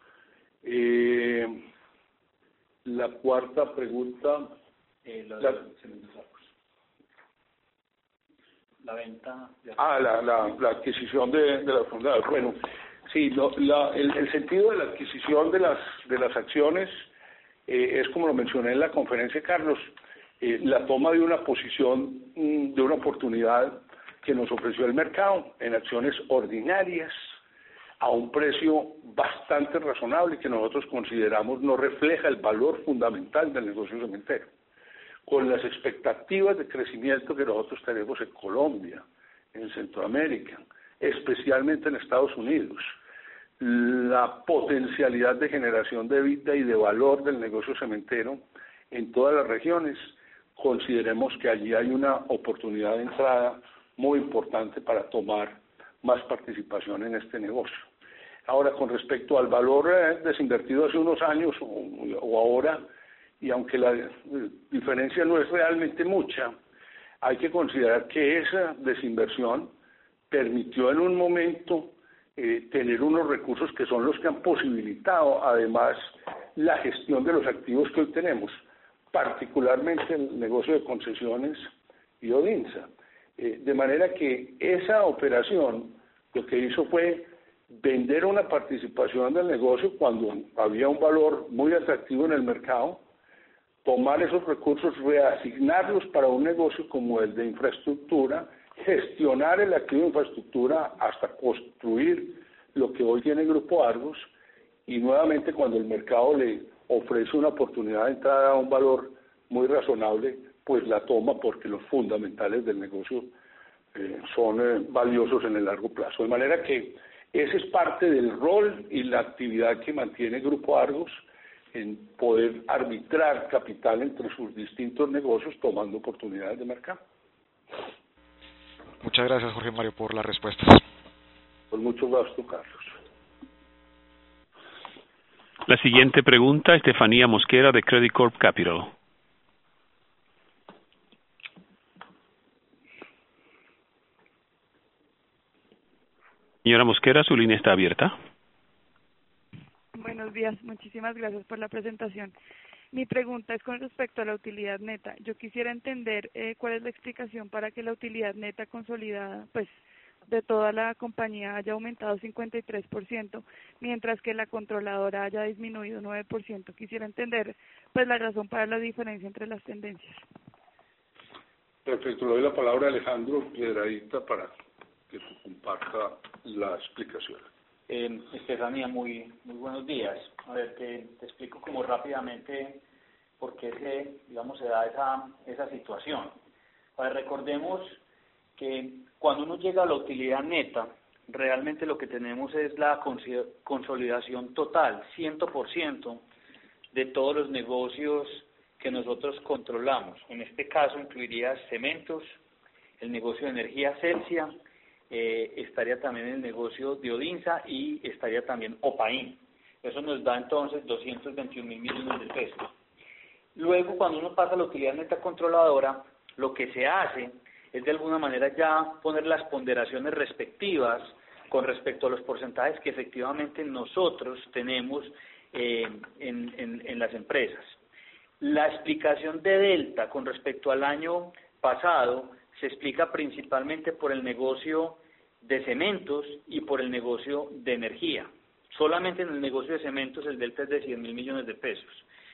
C: Eh, la cuarta pregunta.
E: Eh, la,
C: la,
E: la venta. De...
C: Ah, la, la, la adquisición de, de las fundadas. Bueno, sí, lo, la, el, el sentido de la adquisición de las, de las acciones eh, es como lo mencioné en la conferencia, Carlos, eh, la toma de una posición, de una oportunidad que nos ofreció el mercado en acciones ordinarias a un precio bastante razonable que nosotros consideramos no refleja el valor fundamental del negocio cementero. Con las expectativas de crecimiento que nosotros tenemos en Colombia, en Centroamérica, especialmente en Estados Unidos, la potencialidad de generación de vida y de valor del negocio cementero en todas las regiones, consideremos que allí hay una oportunidad de entrada muy importante para tomar más participación en este negocio. Ahora, con respecto al valor eh, desinvertido hace unos años o, o ahora, y aunque la eh, diferencia no es realmente mucha, hay que considerar que esa desinversión permitió en un momento eh, tener unos recursos que son los que han posibilitado además la gestión de los activos que hoy tenemos, particularmente el negocio de concesiones y Odinsa. Eh, de manera que esa operación lo que hizo fue vender una participación del negocio cuando había un valor muy atractivo en el mercado, tomar esos recursos, reasignarlos para un negocio como el de infraestructura, gestionar el activo de infraestructura hasta construir lo que hoy tiene Grupo Argos, y nuevamente cuando el mercado le ofrece una oportunidad de entrada a un valor muy razonable, pues la toma porque los fundamentales del negocio eh, son eh, valiosos en el largo plazo. De manera que ese es parte del rol y la actividad que mantiene Grupo Argos en poder arbitrar capital entre sus distintos negocios tomando oportunidades de mercado.
D: Muchas gracias, Jorge Mario, por las respuestas.
C: Con mucho gusto, Carlos.
A: La siguiente pregunta, Estefanía Mosquera, de Credit Corp Capital. Señora Mosquera, su línea está abierta.
F: Buenos días, muchísimas gracias por la presentación. Mi pregunta es con respecto a la utilidad neta. Yo quisiera entender eh, cuál es la explicación para que la utilidad neta consolidada, pues, de toda la compañía haya aumentado cincuenta y tres por ciento, mientras que la controladora haya disminuido nueve por ciento. Quisiera entender, pues, la razón para la diferencia entre las tendencias.
C: Perfecto, le doy la palabra a Alejandro Piedradita para que comparta la explicación.
E: Eh, Estefanía, muy muy buenos días. A ver, te, te explico como rápidamente por qué se, digamos, se da esa, esa situación. A ver, recordemos que cuando uno llega a la utilidad neta, realmente lo que tenemos es la consolidación total, cien por ciento, de todos los negocios que nosotros controlamos. En este caso incluiría cementos, el negocio de energía Celsia, eh, estaría también el negocio de Odinsa y estaría también Opain. Eso nos da entonces doscientos veintiún mil millones de pesos. Luego, cuando uno pasa a la utilidad neta controladora, lo que se hace es de alguna manera ya poner las ponderaciones respectivas con respecto a los porcentajes que efectivamente nosotros tenemos eh, en, en, en las empresas. La explicación de delta con respecto al año pasado se explica principalmente por el negocio de cementos y por el negocio de energía. Solamente en el negocio de cementos el delta es de cien mil millones de pesos.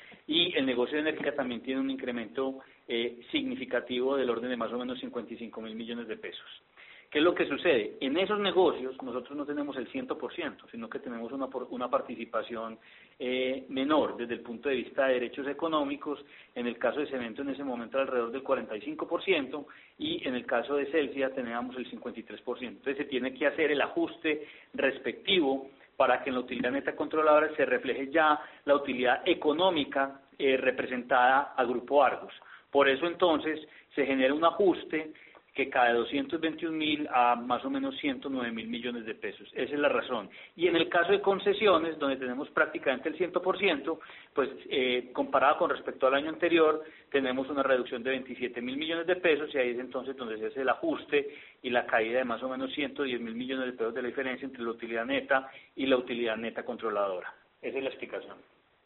E: Y el negocio de energía también tiene un incremento eh, significativo del orden de más o menos cincuenta y cinco mil millones de pesos. ¿Qué es lo que sucede? En esos negocios nosotros no tenemos el cien por ciento, sino que tenemos una, una participación eh, menor desde el punto de vista de derechos económicos. En el caso de cemento en ese momento alrededor del cuarenta y cinco por ciento y en el caso de Celsia teníamos el cincuenta y tres por ciento. Entonces se tiene que hacer el ajuste respectivo para que en la utilidad neta controladora se refleje ya la utilidad económica eh, representada a Grupo Argos. Por eso entonces se genera un ajuste que cae de doscientos veintiún mil a más o menos ciento nueve mil millones de pesos. Esa es la razón. Y en el caso de concesiones, donde tenemos prácticamente el cien por ciento, pues eh, comparado con respecto al año anterior, tenemos una reducción de veintisiete mil millones de pesos y ahí es entonces donde se hace el ajuste y la caída de más o menos ciento diez mil millones de pesos de la diferencia entre la utilidad neta y la utilidad neta controladora. Esa es la explicación.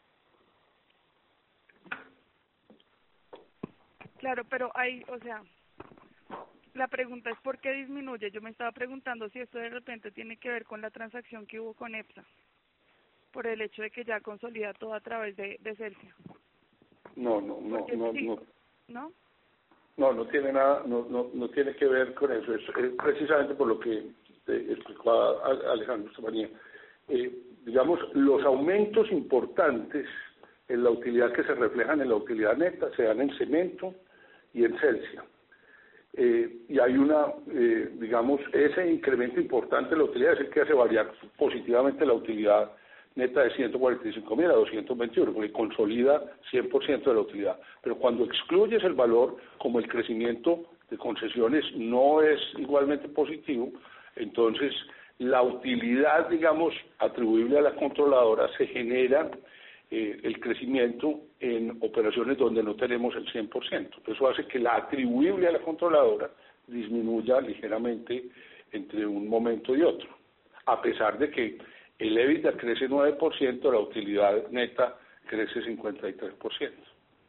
F: Claro, pero hay, o sea, la pregunta es ¿por qué disminuye? Yo me estaba preguntando si esto de repente tiene que ver con la transacción que hubo con EPSA, por el hecho de que ya consolida todo a través de, de Celsia.
C: No, no, no, no,
F: sí,
C: no.
F: ¿No?
C: No, no tiene nada, no, no, no tiene que ver con eso. Es, es precisamente por lo que te explicó a, a Alejandro Estefanía. Eh, digamos, los aumentos importantes en la utilidad que se reflejan en la utilidad neta se dan en cemento y en Celsia. Eh, y hay una, eh, digamos, ese incremento importante en la utilidad es el que hace variar positivamente la utilidad neta de ciento cuarenta y cinco mil a doscientos veintiuno, porque consolida cien por ciento de la utilidad. Pero cuando excluyes el valor, como el crecimiento de concesiones no es igualmente positivo, entonces la utilidad, digamos, atribuible a la controladora se genera eh, el crecimiento en operaciones donde no tenemos el cien por ciento. Eso hace que la atribuible a la controladora disminuya ligeramente entre un momento y otro, a pesar de que el EBITDA crece nueve por ciento, la utilidad neta crece cincuenta y tres por ciento.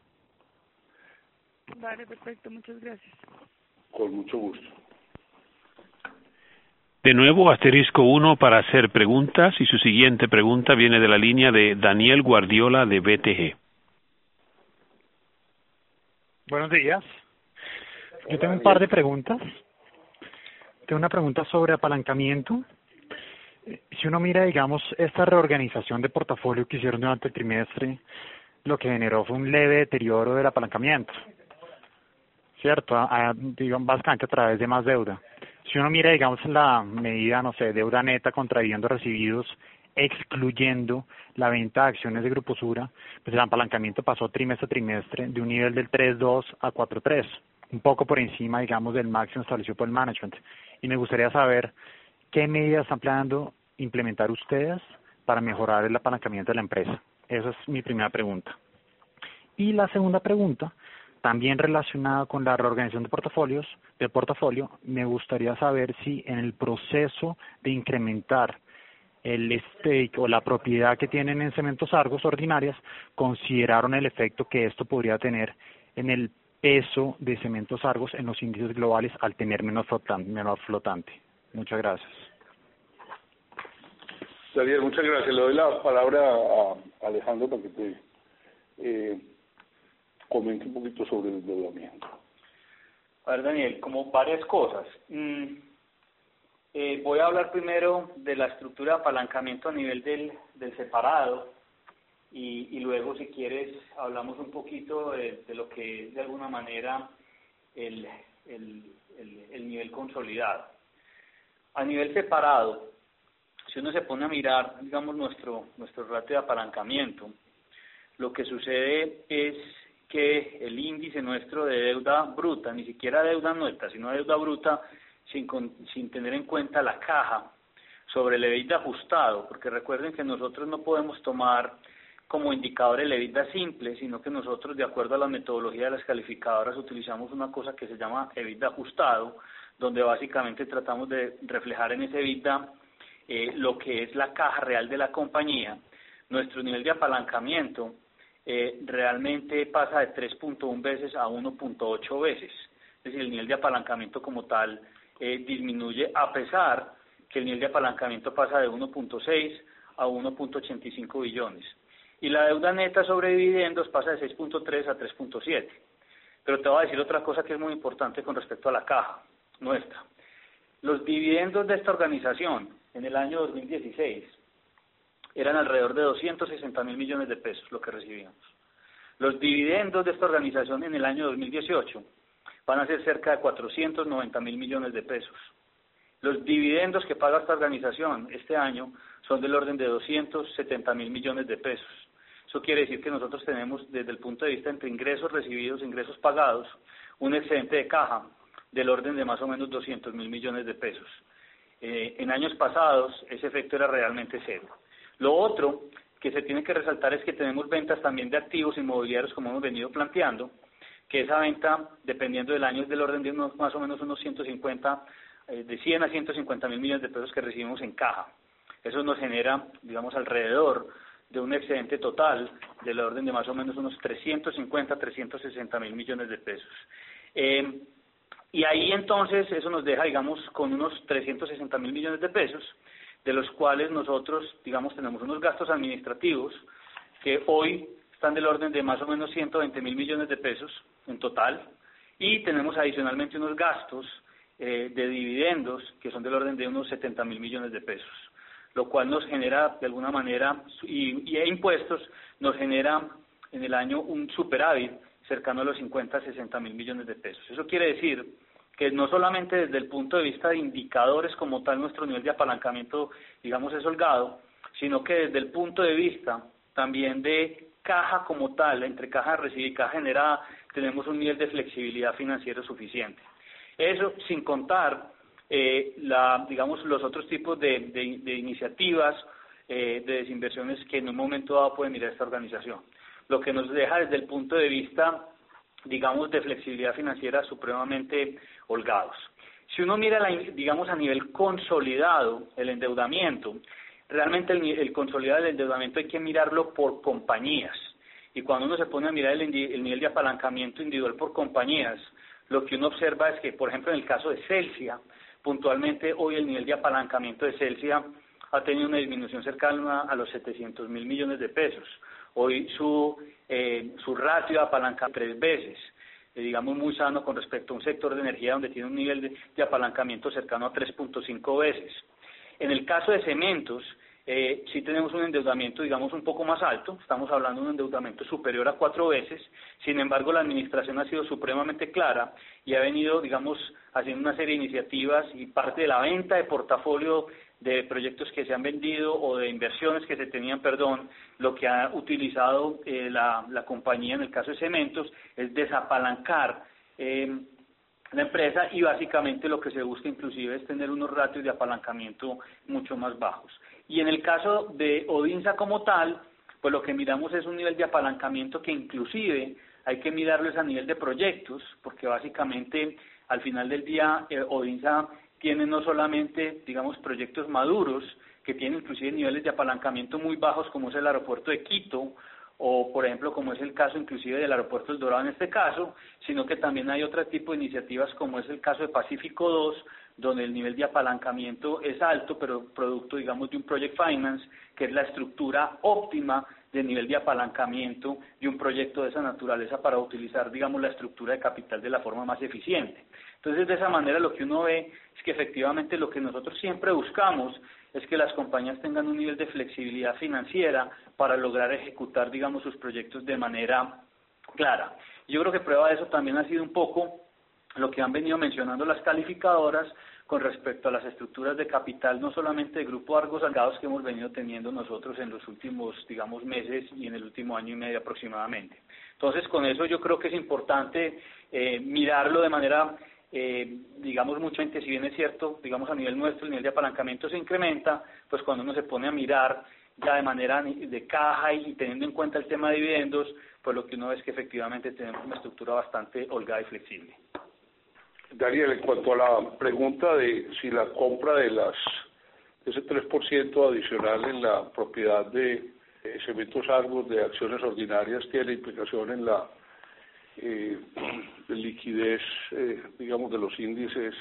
F: Vale, perfecto, muchas gracias.
C: Con mucho gusto.
A: De nuevo, asterisco uno para hacer preguntas, y su siguiente pregunta viene de la línea de Daniel Guardiola de B T G.
G: Buenos días. Yo tengo un par de preguntas. Tengo una pregunta sobre apalancamiento. si uno mira, digamos, esta reorganización de portafolio que hicieron durante el trimestre, lo que generó fue un leve deterioro del apalancamiento, ¿cierto? A, a, digamos, básicamente a través de más deuda. Si uno mira, digamos, la medida, no sé, deuda neta contra dividendos recibidos, excluyendo la venta de acciones de Grupo Sura, pues el apalancamiento pasó trimestre a trimestre de un nivel del tres punto dos a cuatro punto tres, un poco por encima, digamos, del máximo establecido por el management. Y me gustaría saber qué medidas están planeando implementar ustedes para mejorar el apalancamiento de la empresa. Esa es mi primera pregunta. Y la segunda pregunta, también relacionada con la reorganización de portafolios, del portafolio, me gustaría saber si en el proceso de incrementar el stake o la propiedad que tienen en Cementos Argos Ordinarias, consideraron el efecto que esto podría tener en el peso de Cementos Argos en los índices globales al tener menos flotante. Menor flotante. Muchas gracias.
C: Daniel, muchas gracias. Le doy la palabra a Alejandro para que te eh, comente un poquito sobre el endeudamiento.
E: A ver, Daniel, como varias cosas. Mm, eh, voy a hablar primero de la estructura de apalancamiento a nivel del, del separado y, y luego, si quieres, hablamos un poquito de, de lo que es de alguna manera el, el, el, el nivel consolidado. A nivel separado, si uno se pone a mirar, digamos, nuestro, nuestro ratio de apalancamiento, lo que sucede es que el índice nuestro de deuda bruta, ni siquiera deuda neta, sino deuda bruta, sin, sin tener en cuenta la caja, sobre el EBITDA ajustado, porque recuerden que nosotros no podemos tomar como indicador el EBITDA simple, sino que nosotros, de acuerdo a la metodología de las calificadoras, utilizamos una cosa que se llama EBITDA ajustado, donde básicamente tratamos de reflejar en ese EBITDA eh, lo que es la caja real de la compañía. Nuestro nivel de apalancamiento eh, realmente pasa de tres punto uno veces a uno punto ocho veces. Es decir, el nivel de apalancamiento como tal eh, disminuye, a pesar que el nivel de apalancamiento pasa de uno punto seis a uno punto ochenta y cinco billones. Y la deuda neta sobre dividendos pasa de seis punto tres a tres punto siete. Pero te voy a decir otra cosa que es muy importante con respecto a la caja nuestra. Los dividendos de esta organización en el año dos mil dieciséis eran alrededor de doscientos sesenta mil millones de pesos lo que recibíamos. Los dividendos de esta organización en el año dos mil dieciocho van a ser cerca de cuatrocientos noventa mil millones de pesos. Los dividendos que paga esta organización este año son del orden de doscientos setenta mil millones de pesos. Eso quiere decir que nosotros tenemos, desde el punto de vista entre ingresos recibidos e ingresos pagados, un excedente de caja del orden de más o menos doscientos mil millones de pesos. Eh, en años pasados ese efecto era realmente cero. Lo otro que se tiene que resaltar es que tenemos ventas también de activos inmobiliarios, como hemos venido planteando, que esa venta, dependiendo del año, es del orden de unos, más o menos unos ciento cincuenta, eh, de cien a ciento cincuenta mil millones de pesos que recibimos en caja. Eso nos genera, digamos, alrededor de un excedente total del orden de más o menos unos trescientos cincuenta a trescientos sesenta mil millones de pesos. Eh, y ahí entonces eso nos deja, digamos, con unos trescientos sesenta mil millones de pesos, de los cuales nosotros, digamos, tenemos unos gastos administrativos que hoy están del orden de más o menos ciento veinte mil millones de pesos en total, y tenemos adicionalmente unos gastos eh, de dividendos que son del orden de unos setenta mil millones de pesos, lo cual nos genera de alguna manera, y, y e impuestos, nos genera en el año un superávit cercano a los cincuenta a sesenta mil millones de pesos. Eso quiere decir que no solamente desde el punto de vista de indicadores como tal nuestro nivel de apalancamiento, digamos, es holgado, sino que desde el punto de vista también de caja como tal, entre caja recibida y caja generada, tenemos un nivel de flexibilidad financiera suficiente. Eso sin contar, eh, la, digamos, los otros tipos de, de, de iniciativas, eh, de desinversiones que en un momento dado puede mirar esta organización. Lo que nos deja desde el punto de vista, digamos, de flexibilidad financiera supremamente holgados. Si uno mira, la, digamos, a nivel consolidado, el endeudamiento, realmente el, el consolidado del endeudamiento hay que mirarlo por compañías. Y cuando uno se pone a mirar el, el nivel de apalancamiento individual por compañías, lo que uno observa es que, por ejemplo, en el caso de Celsia, puntualmente hoy el nivel de apalancamiento de Celsia ha tenido una disminución cercana a los setecientos mil millones de pesos. Hoy su, eh, su ratio de apalancamiento tres veces, eh, digamos muy sano con respecto a un sector de energía donde tiene un nivel de, de apalancamiento cercano a tres punto cinco veces. En el caso de cementos, eh, sí tenemos un endeudamiento, digamos, un poco más alto, estamos hablando de un endeudamiento superior a cuatro veces, sin embargo, la administración ha sido supremamente clara y ha venido, digamos, haciendo una serie de iniciativas y parte de la venta de portafolio de proyectos que se han vendido o de inversiones que se tenían, perdón, lo que ha utilizado eh, la, la compañía en el caso de cementos es desapalancar eh, la empresa y básicamente lo que se busca inclusive es tener unos ratios de apalancamiento mucho más bajos. Y en el caso de Odinsa como tal, pues lo que miramos es un nivel de apalancamiento que inclusive hay que mirarlo a nivel de proyectos, porque básicamente al final del día eh, Odinsa tiene no solamente, digamos, proyectos maduros, que tienen inclusive niveles de apalancamiento muy bajos, como es el aeropuerto de Quito, o por ejemplo, como es el caso inclusive del aeropuerto del Dorado en este caso, sino que también hay otro tipo de iniciativas, como es el caso de Pacífico dos, donde el nivel de apalancamiento es alto, pero producto, digamos, de un project finance, que es la estructura óptima del nivel de apalancamiento de un proyecto de esa naturaleza para utilizar, digamos, la estructura de capital de la forma más eficiente. Entonces, de esa manera lo que uno ve es que efectivamente lo que nosotros siempre buscamos es que las compañías tengan un nivel de flexibilidad financiera para lograr ejecutar, digamos, sus proyectos de manera clara. Yo creo que prueba de eso también ha sido un poco lo que han venido mencionando las calificadoras con respecto a las estructuras de capital, no solamente de Grupo Argos Salgados que hemos venido teniendo nosotros en los últimos, digamos, meses y en el último año y medio aproximadamente. Entonces, con eso yo creo que es importante eh, mirarlo de manera, eh, digamos, mucho, si bien es cierto, digamos, a nivel nuestro el nivel de apalancamiento se incrementa, pues cuando uno se pone a mirar ya de manera de caja y teniendo en cuenta el tema de dividendos, pues lo que uno ve es que efectivamente tenemos una estructura bastante holgada y flexible.
C: Daniel, en cuanto a la pregunta de si la compra de las ese tres por ciento adicional en la propiedad de eh, Cementos Argos de acciones ordinarias tiene implicación en la eh, liquidez, eh, digamos, de los índices,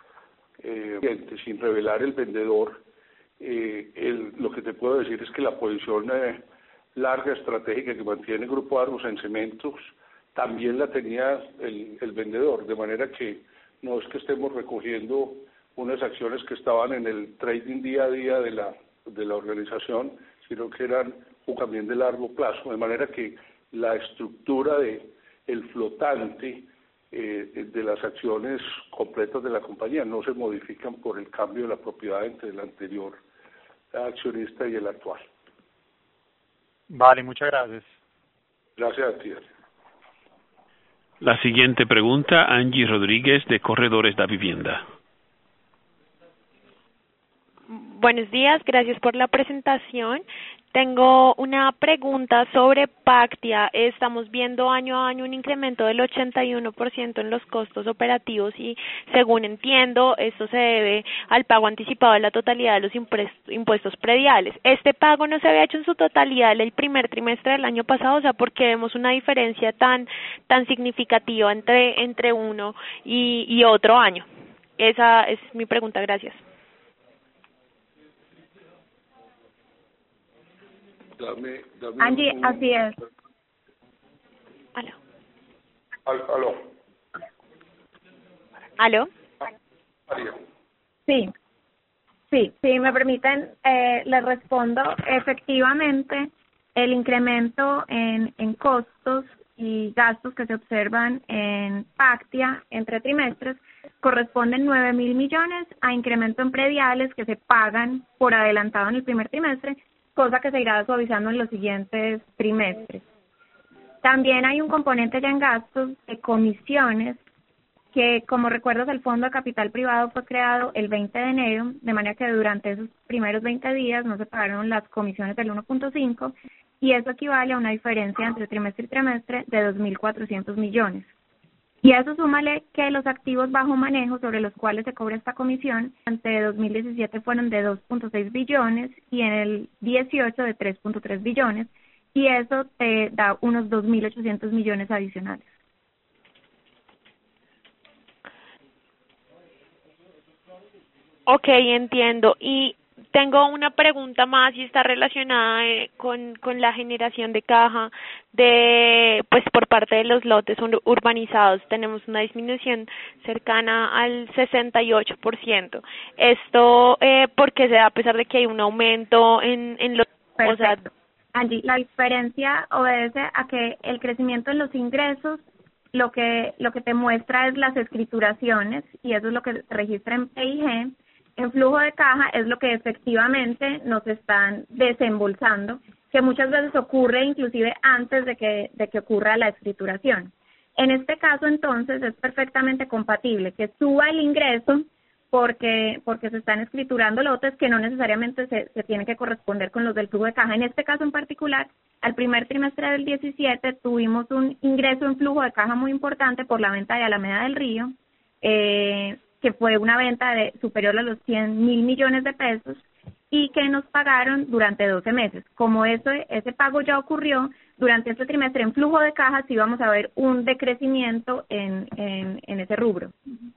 C: eh, sin revelar el vendedor, eh, el, lo que te puedo decir es que la posición eh, larga estratégica que mantiene el Grupo Argos en cementos también la tenía el, el vendedor, de manera que no es que estemos recogiendo unas acciones que estaban en el trading día a día de la de la organización, sino que eran también de largo plazo, de manera que la estructura de el flotante eh, de las acciones completas de la compañía no se modifican por el cambio de la propiedad entre el anterior accionista y el actual.
G: Vale, muchas gracias.
C: Gracias a ti.
A: La siguiente pregunta, Angie Rodríguez, de Corredores da Vivienda.
H: Buenos días, gracias por la presentación. Tengo una pregunta sobre Pactia. Estamos viendo año a año un incremento del ochenta y uno por ciento en los costos operativos y, según entiendo, esto se debe al pago anticipado de la totalidad de los impuestos prediales. Este pago no se había hecho en su totalidad el primer trimestre del año pasado, o sea, ¿por qué vemos una diferencia tan tan significativa entre entre uno y, y otro año? Esa es mi pregunta, gracias.
C: Dame, dame
B: Angie,
C: un...
B: así es.
H: Aló.
C: Al, aló.
H: ¿Aló?
C: María.
B: Sí, sí, si me permiten, eh, les respondo. Efectivamente, el incremento en, en costos y gastos que se observan en Pactia entre trimestres corresponden nueve mil millones a incremento en prediales que se pagan por adelantado en el primer trimestre, cosa que se irá suavizando en los siguientes trimestres. También hay un componente ya en gastos de comisiones que, como recuerdas, el Fondo de Capital Privado fue creado el veinte de enero, de manera que durante esos primeros veinte días no se pagaron las comisiones del uno punto cinco y eso equivale a una diferencia entre trimestre y trimestre de dos mil cuatrocientos millones. Y a eso súmale que los activos bajo manejo sobre los cuales se cobra esta comisión ante dos mil diecisiete fueron de dos punto seis billones y en el dieciocho de tres punto tres billones y eso te da unos dos mil ochocientos millones adicionales.
H: Ok, entiendo. Y tengo una pregunta más y está relacionada eh, con, con la generación de caja de, pues por parte de los lotes ur- urbanizados. Tenemos una disminución cercana al sesenta y ocho por ciento. Esto, eh, ¿por qué se da a pesar de que hay un aumento en, en los... O sea,
B: Angie, la diferencia obedece a que el crecimiento en los ingresos lo que lo que te muestra es las escrituraciones y eso es lo que registra en P I G. En flujo de caja es lo que efectivamente nos están desembolsando, que muchas veces ocurre inclusive antes de que de que ocurra la escrituración. En este caso, entonces, es perfectamente compatible que suba el ingreso porque porque se están escriturando lotes que no necesariamente se, se tienen que corresponder con los del flujo de caja. En este caso en particular, al primer trimestre del diecisiete tuvimos un ingreso en flujo de caja muy importante por la venta de Alameda del Río, eh, que fue una venta de superior a los cien mil millones de pesos y que nos pagaron durante doce meses. Como eso, ese pago ya ocurrió, durante este trimestre en flujo de caja sí vamos a ver un decrecimiento en, en, en ese rubro.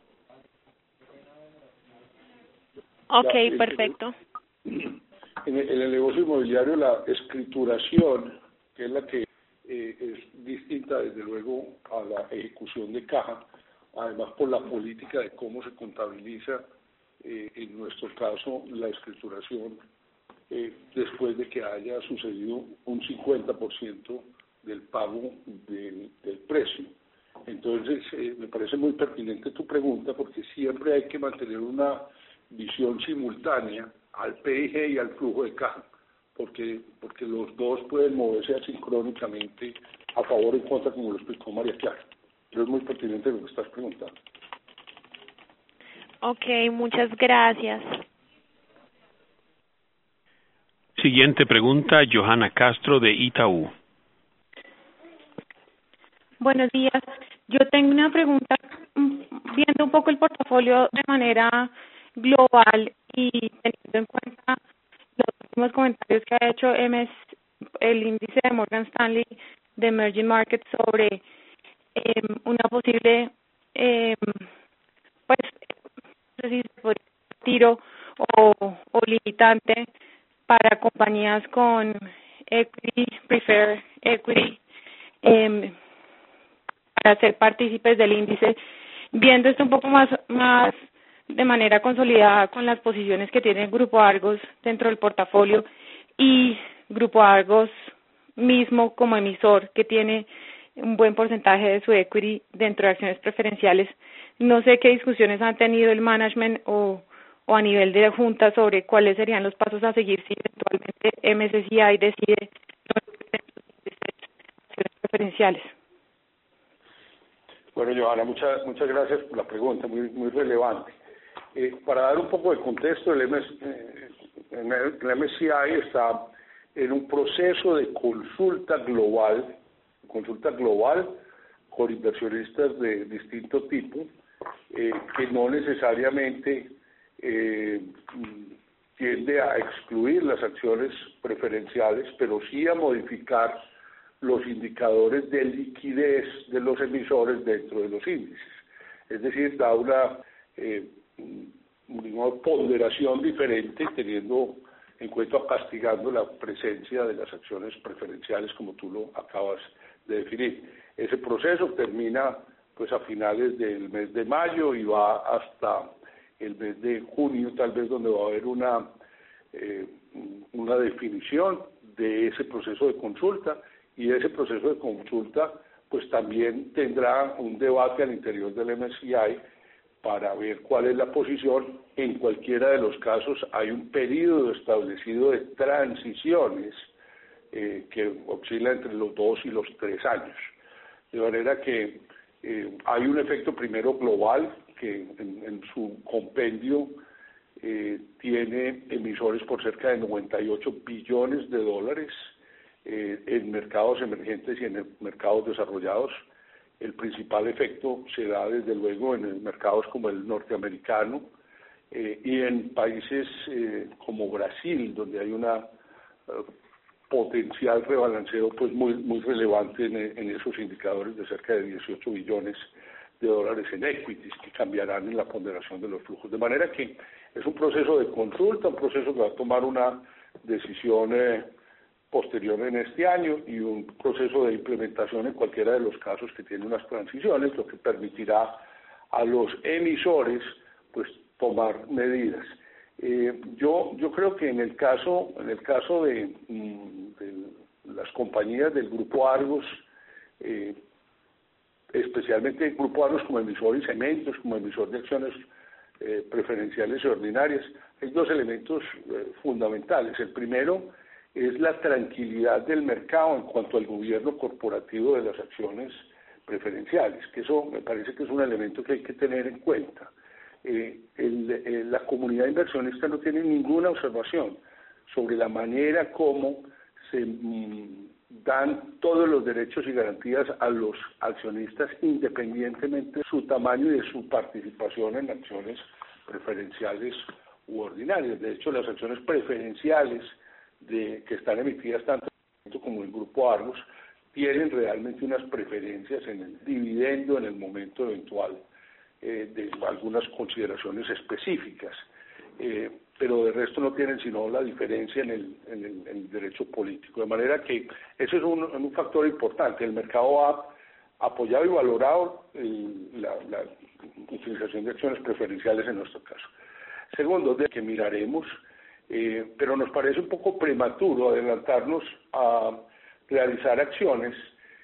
H: Ok,
C: La,
H: perfecto.
C: En el, en el negocio inmobiliario la escrituración, que es la que eh, es distinta desde luego a la ejecución de caja, además por la política de cómo se contabiliza eh, en nuestro caso la escrituración eh, después de que haya sucedido un cincuenta por ciento del pago del, del precio. Entonces eh, me parece muy pertinente tu pregunta porque siempre hay que mantener una visión simultánea al P I G y al flujo de caja, porque porque los dos pueden moverse asincrónicamente a favor o en contra, como lo explicó María Clara. Pero es muy pertinente lo que estás preguntando.
H: Ok, muchas gracias.
A: Siguiente pregunta, Johanna Castro de Itaú.
I: Buenos días. Yo tengo una pregunta viendo un poco el portafolio de manera global y teniendo en cuenta los últimos comentarios que ha hecho M S, el índice de Morgan Stanley de Emerging Markets sobre eh, una posible eh, pues no sé si se podría decir tiro o, o limitante para compañías con equity, preferred equity eh, para ser partícipes del índice, viendo esto un poco más más de manera consolidada con las posiciones que tiene el Grupo Argos dentro del portafolio y Grupo Argos mismo como emisor que tiene un buen porcentaje de su equity dentro de acciones preferenciales. No sé qué discusiones han tenido el management o, o a nivel de junta sobre cuáles serían los pasos a seguir si eventualmente M S C I decide no incluir acciones preferenciales.
C: Bueno, Johanna, muchas muchas gracias por la pregunta, muy muy relevante. Eh, para dar un poco de contexto, el, M S, eh, el M S C I está en un proceso de consulta global, consulta global con inversionistas de distinto tipo, eh, que no necesariamente eh, tiende a excluir las acciones preferenciales, pero sí a modificar los indicadores de liquidez de los emisores dentro de los índices. Es decir, da una eh, una ponderación diferente teniendo en cuenta, castigando la presencia de las acciones preferenciales como tú lo acabas de definir. Ese proceso termina pues a finales del mes de mayo y va hasta el mes de junio, tal vez, donde va a haber una eh, una definición de ese proceso de consulta, y ese proceso de consulta pues también tendrá un debate al interior del M S C I para ver cuál es la posición. En cualquiera de los casos hay un periodo establecido de transiciones eh, que oscila entre los dos y los tres años. De manera que eh, hay un efecto primero global que en, en su compendio eh, tiene emisores por cerca de noventa y ocho billones de dólares eh, en mercados emergentes y en mercados desarrollados. El principal efecto se da desde luego en mercados como el norteamericano eh, y en países eh, como Brasil, donde hay una uh, potencial rebalanceo pues muy muy relevante en, en esos indicadores de cerca de dieciocho billones de dólares en equities que cambiarán en la ponderación de los flujos. De manera que es un proceso de consulta, un proceso que va a tomar una decisión eh, posterior en este año y un proceso de implementación en cualquiera de los casos que tiene unas transiciones, lo que permitirá a los emisores pues tomar medidas. Eh, yo yo creo que en el caso en el caso de, de las compañías del Grupo Argos, eh, especialmente el Grupo Argos como emisor y Cementos, como emisor de acciones eh, preferenciales y ordinarias, hay dos elementos eh, fundamentales. El primero es la tranquilidad del mercado en cuanto al gobierno corporativo de las acciones preferenciales, que eso me parece que es un elemento que hay que tener en cuenta. Eh, el, eh, la comunidad inversionista no tiene ninguna observación sobre la manera como se mm, dan todos los derechos y garantías a los accionistas independientemente de su tamaño y de su participación en acciones preferenciales u ordinarias. De hecho, las acciones preferenciales de que están emitidas tanto como el Grupo Argos tienen realmente unas preferencias en el dividendo en el momento eventual eh, de algunas consideraciones específicas, eh, pero de resto no tienen sino la diferencia en el, en el, en el derecho político, de manera que ese es un, un factor importante. El mercado ha apoyado y valorado el, la, la utilización de acciones preferenciales en nuestro caso. Segundo, de que miraremos, eh, pero nos parece un poco prematuro adelantarnos a realizar acciones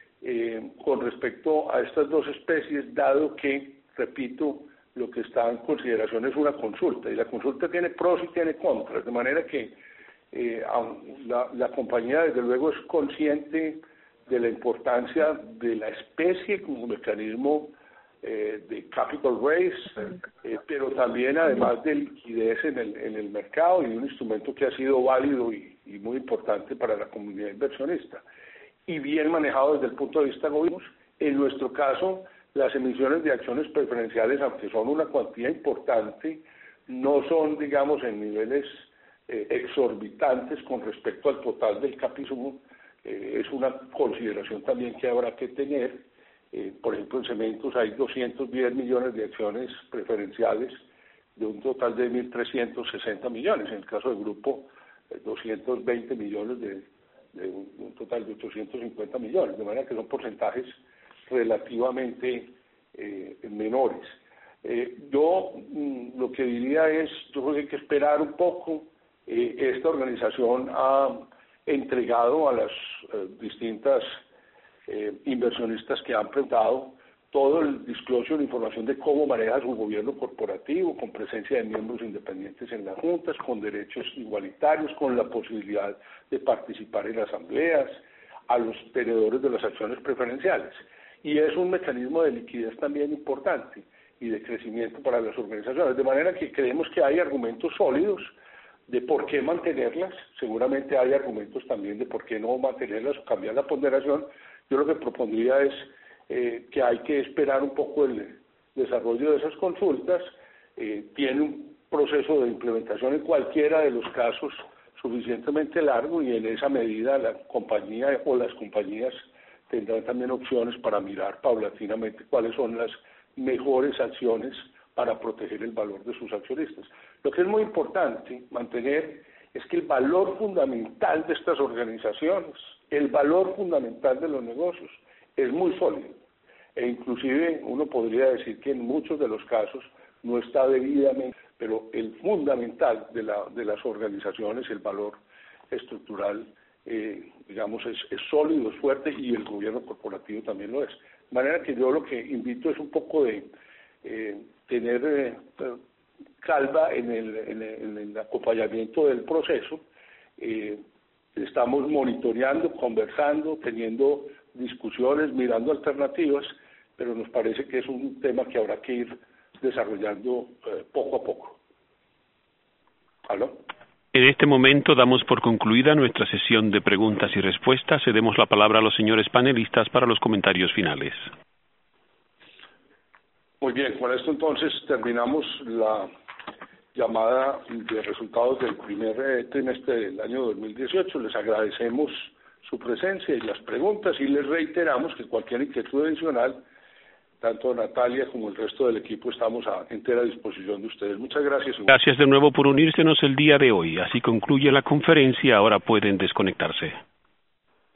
C: eh, con respecto a estas dos especies, dado que, repito, lo que está en consideración es una consulta, y la consulta tiene pros y tiene contras, de manera que eh, la, la compañía desde luego es consciente de la importancia de la especie como mecanismo eh, de capital raise, eh, pero también además de liquidez en el, en el mercado y un instrumento que ha sido válido y, y muy importante para la comunidad inversionista y bien manejado desde el punto de vista gobierno. En nuestro caso, las emisiones de acciones preferenciales, aunque son una cuantía importante, no son, digamos, en niveles eh, exorbitantes con respecto al total del capital. Eh, es una consideración también que habrá que tener. Eh, por ejemplo, en Cementos hay doscientos diez millones de acciones preferenciales de un total de mil trescientos sesenta millones. En el caso del grupo, eh, doscientos veinte millones de, de un, un total de ochocientos cincuenta millones. De manera que son porcentajes relativamente eh, menores. Eh, yo mm, lo que diría es, yo creo que hay que esperar un poco. Eh, esta organización ha entregado a las eh, distintas eh, inversionistas que han preguntado todo el disclosure, información de cómo maneja su gobierno corporativo, con presencia de miembros independientes en las juntas, con derechos igualitarios, con la posibilidad de participar en asambleas, a los tenedores de las acciones preferenciales. Y es un mecanismo de liquidez también importante y de crecimiento para las organizaciones, de manera que creemos que hay argumentos sólidos de por qué mantenerlas. Seguramente hay argumentos también de por qué no mantenerlas o cambiar la ponderación. Yo lo que propondría es eh, que hay que esperar un poco el desarrollo de esas consultas. Eh, tiene un proceso de implementación en cualquiera de los casos suficientemente largo y en esa medida la compañía o las compañías tendrán también opciones para mirar paulatinamente cuáles son las mejores acciones para proteger el valor de sus accionistas. Lo que es muy importante mantener es que el valor fundamental de estas organizaciones, el valor fundamental de los negocios, es muy sólido. E inclusive uno podría decir que en muchos de los casos no está debidamente, pero el fundamental de, la, de las organizaciones, el valor estructural, eh, digamos, es, es sólido, es fuerte, y el gobierno corporativo también lo es. De manera que yo lo que invito es un poco de eh, tener eh, calma en el, en, el, en el acompañamiento del proceso. Eh, estamos monitoreando, conversando, teniendo discusiones, mirando alternativas, pero nos parece que es un tema que habrá que ir desarrollando eh, poco a poco. ¿Aló?
A: En este momento damos por concluida nuestra sesión de preguntas y respuestas. Cedemos la palabra a los señores panelistas para los comentarios finales.
C: Muy bien, con esto entonces terminamos la llamada de resultados del primer eh, trimestre del año dos mil dieciocho. Les agradecemos su presencia y las preguntas, y les reiteramos que cualquier inquietud adicional tanto Natalia como el resto del equipo estamos a entera disposición de ustedes. Muchas gracias.
A: Gracias de nuevo por unírsenos el día de hoy. Así concluye la conferencia. Ahora pueden desconectarse.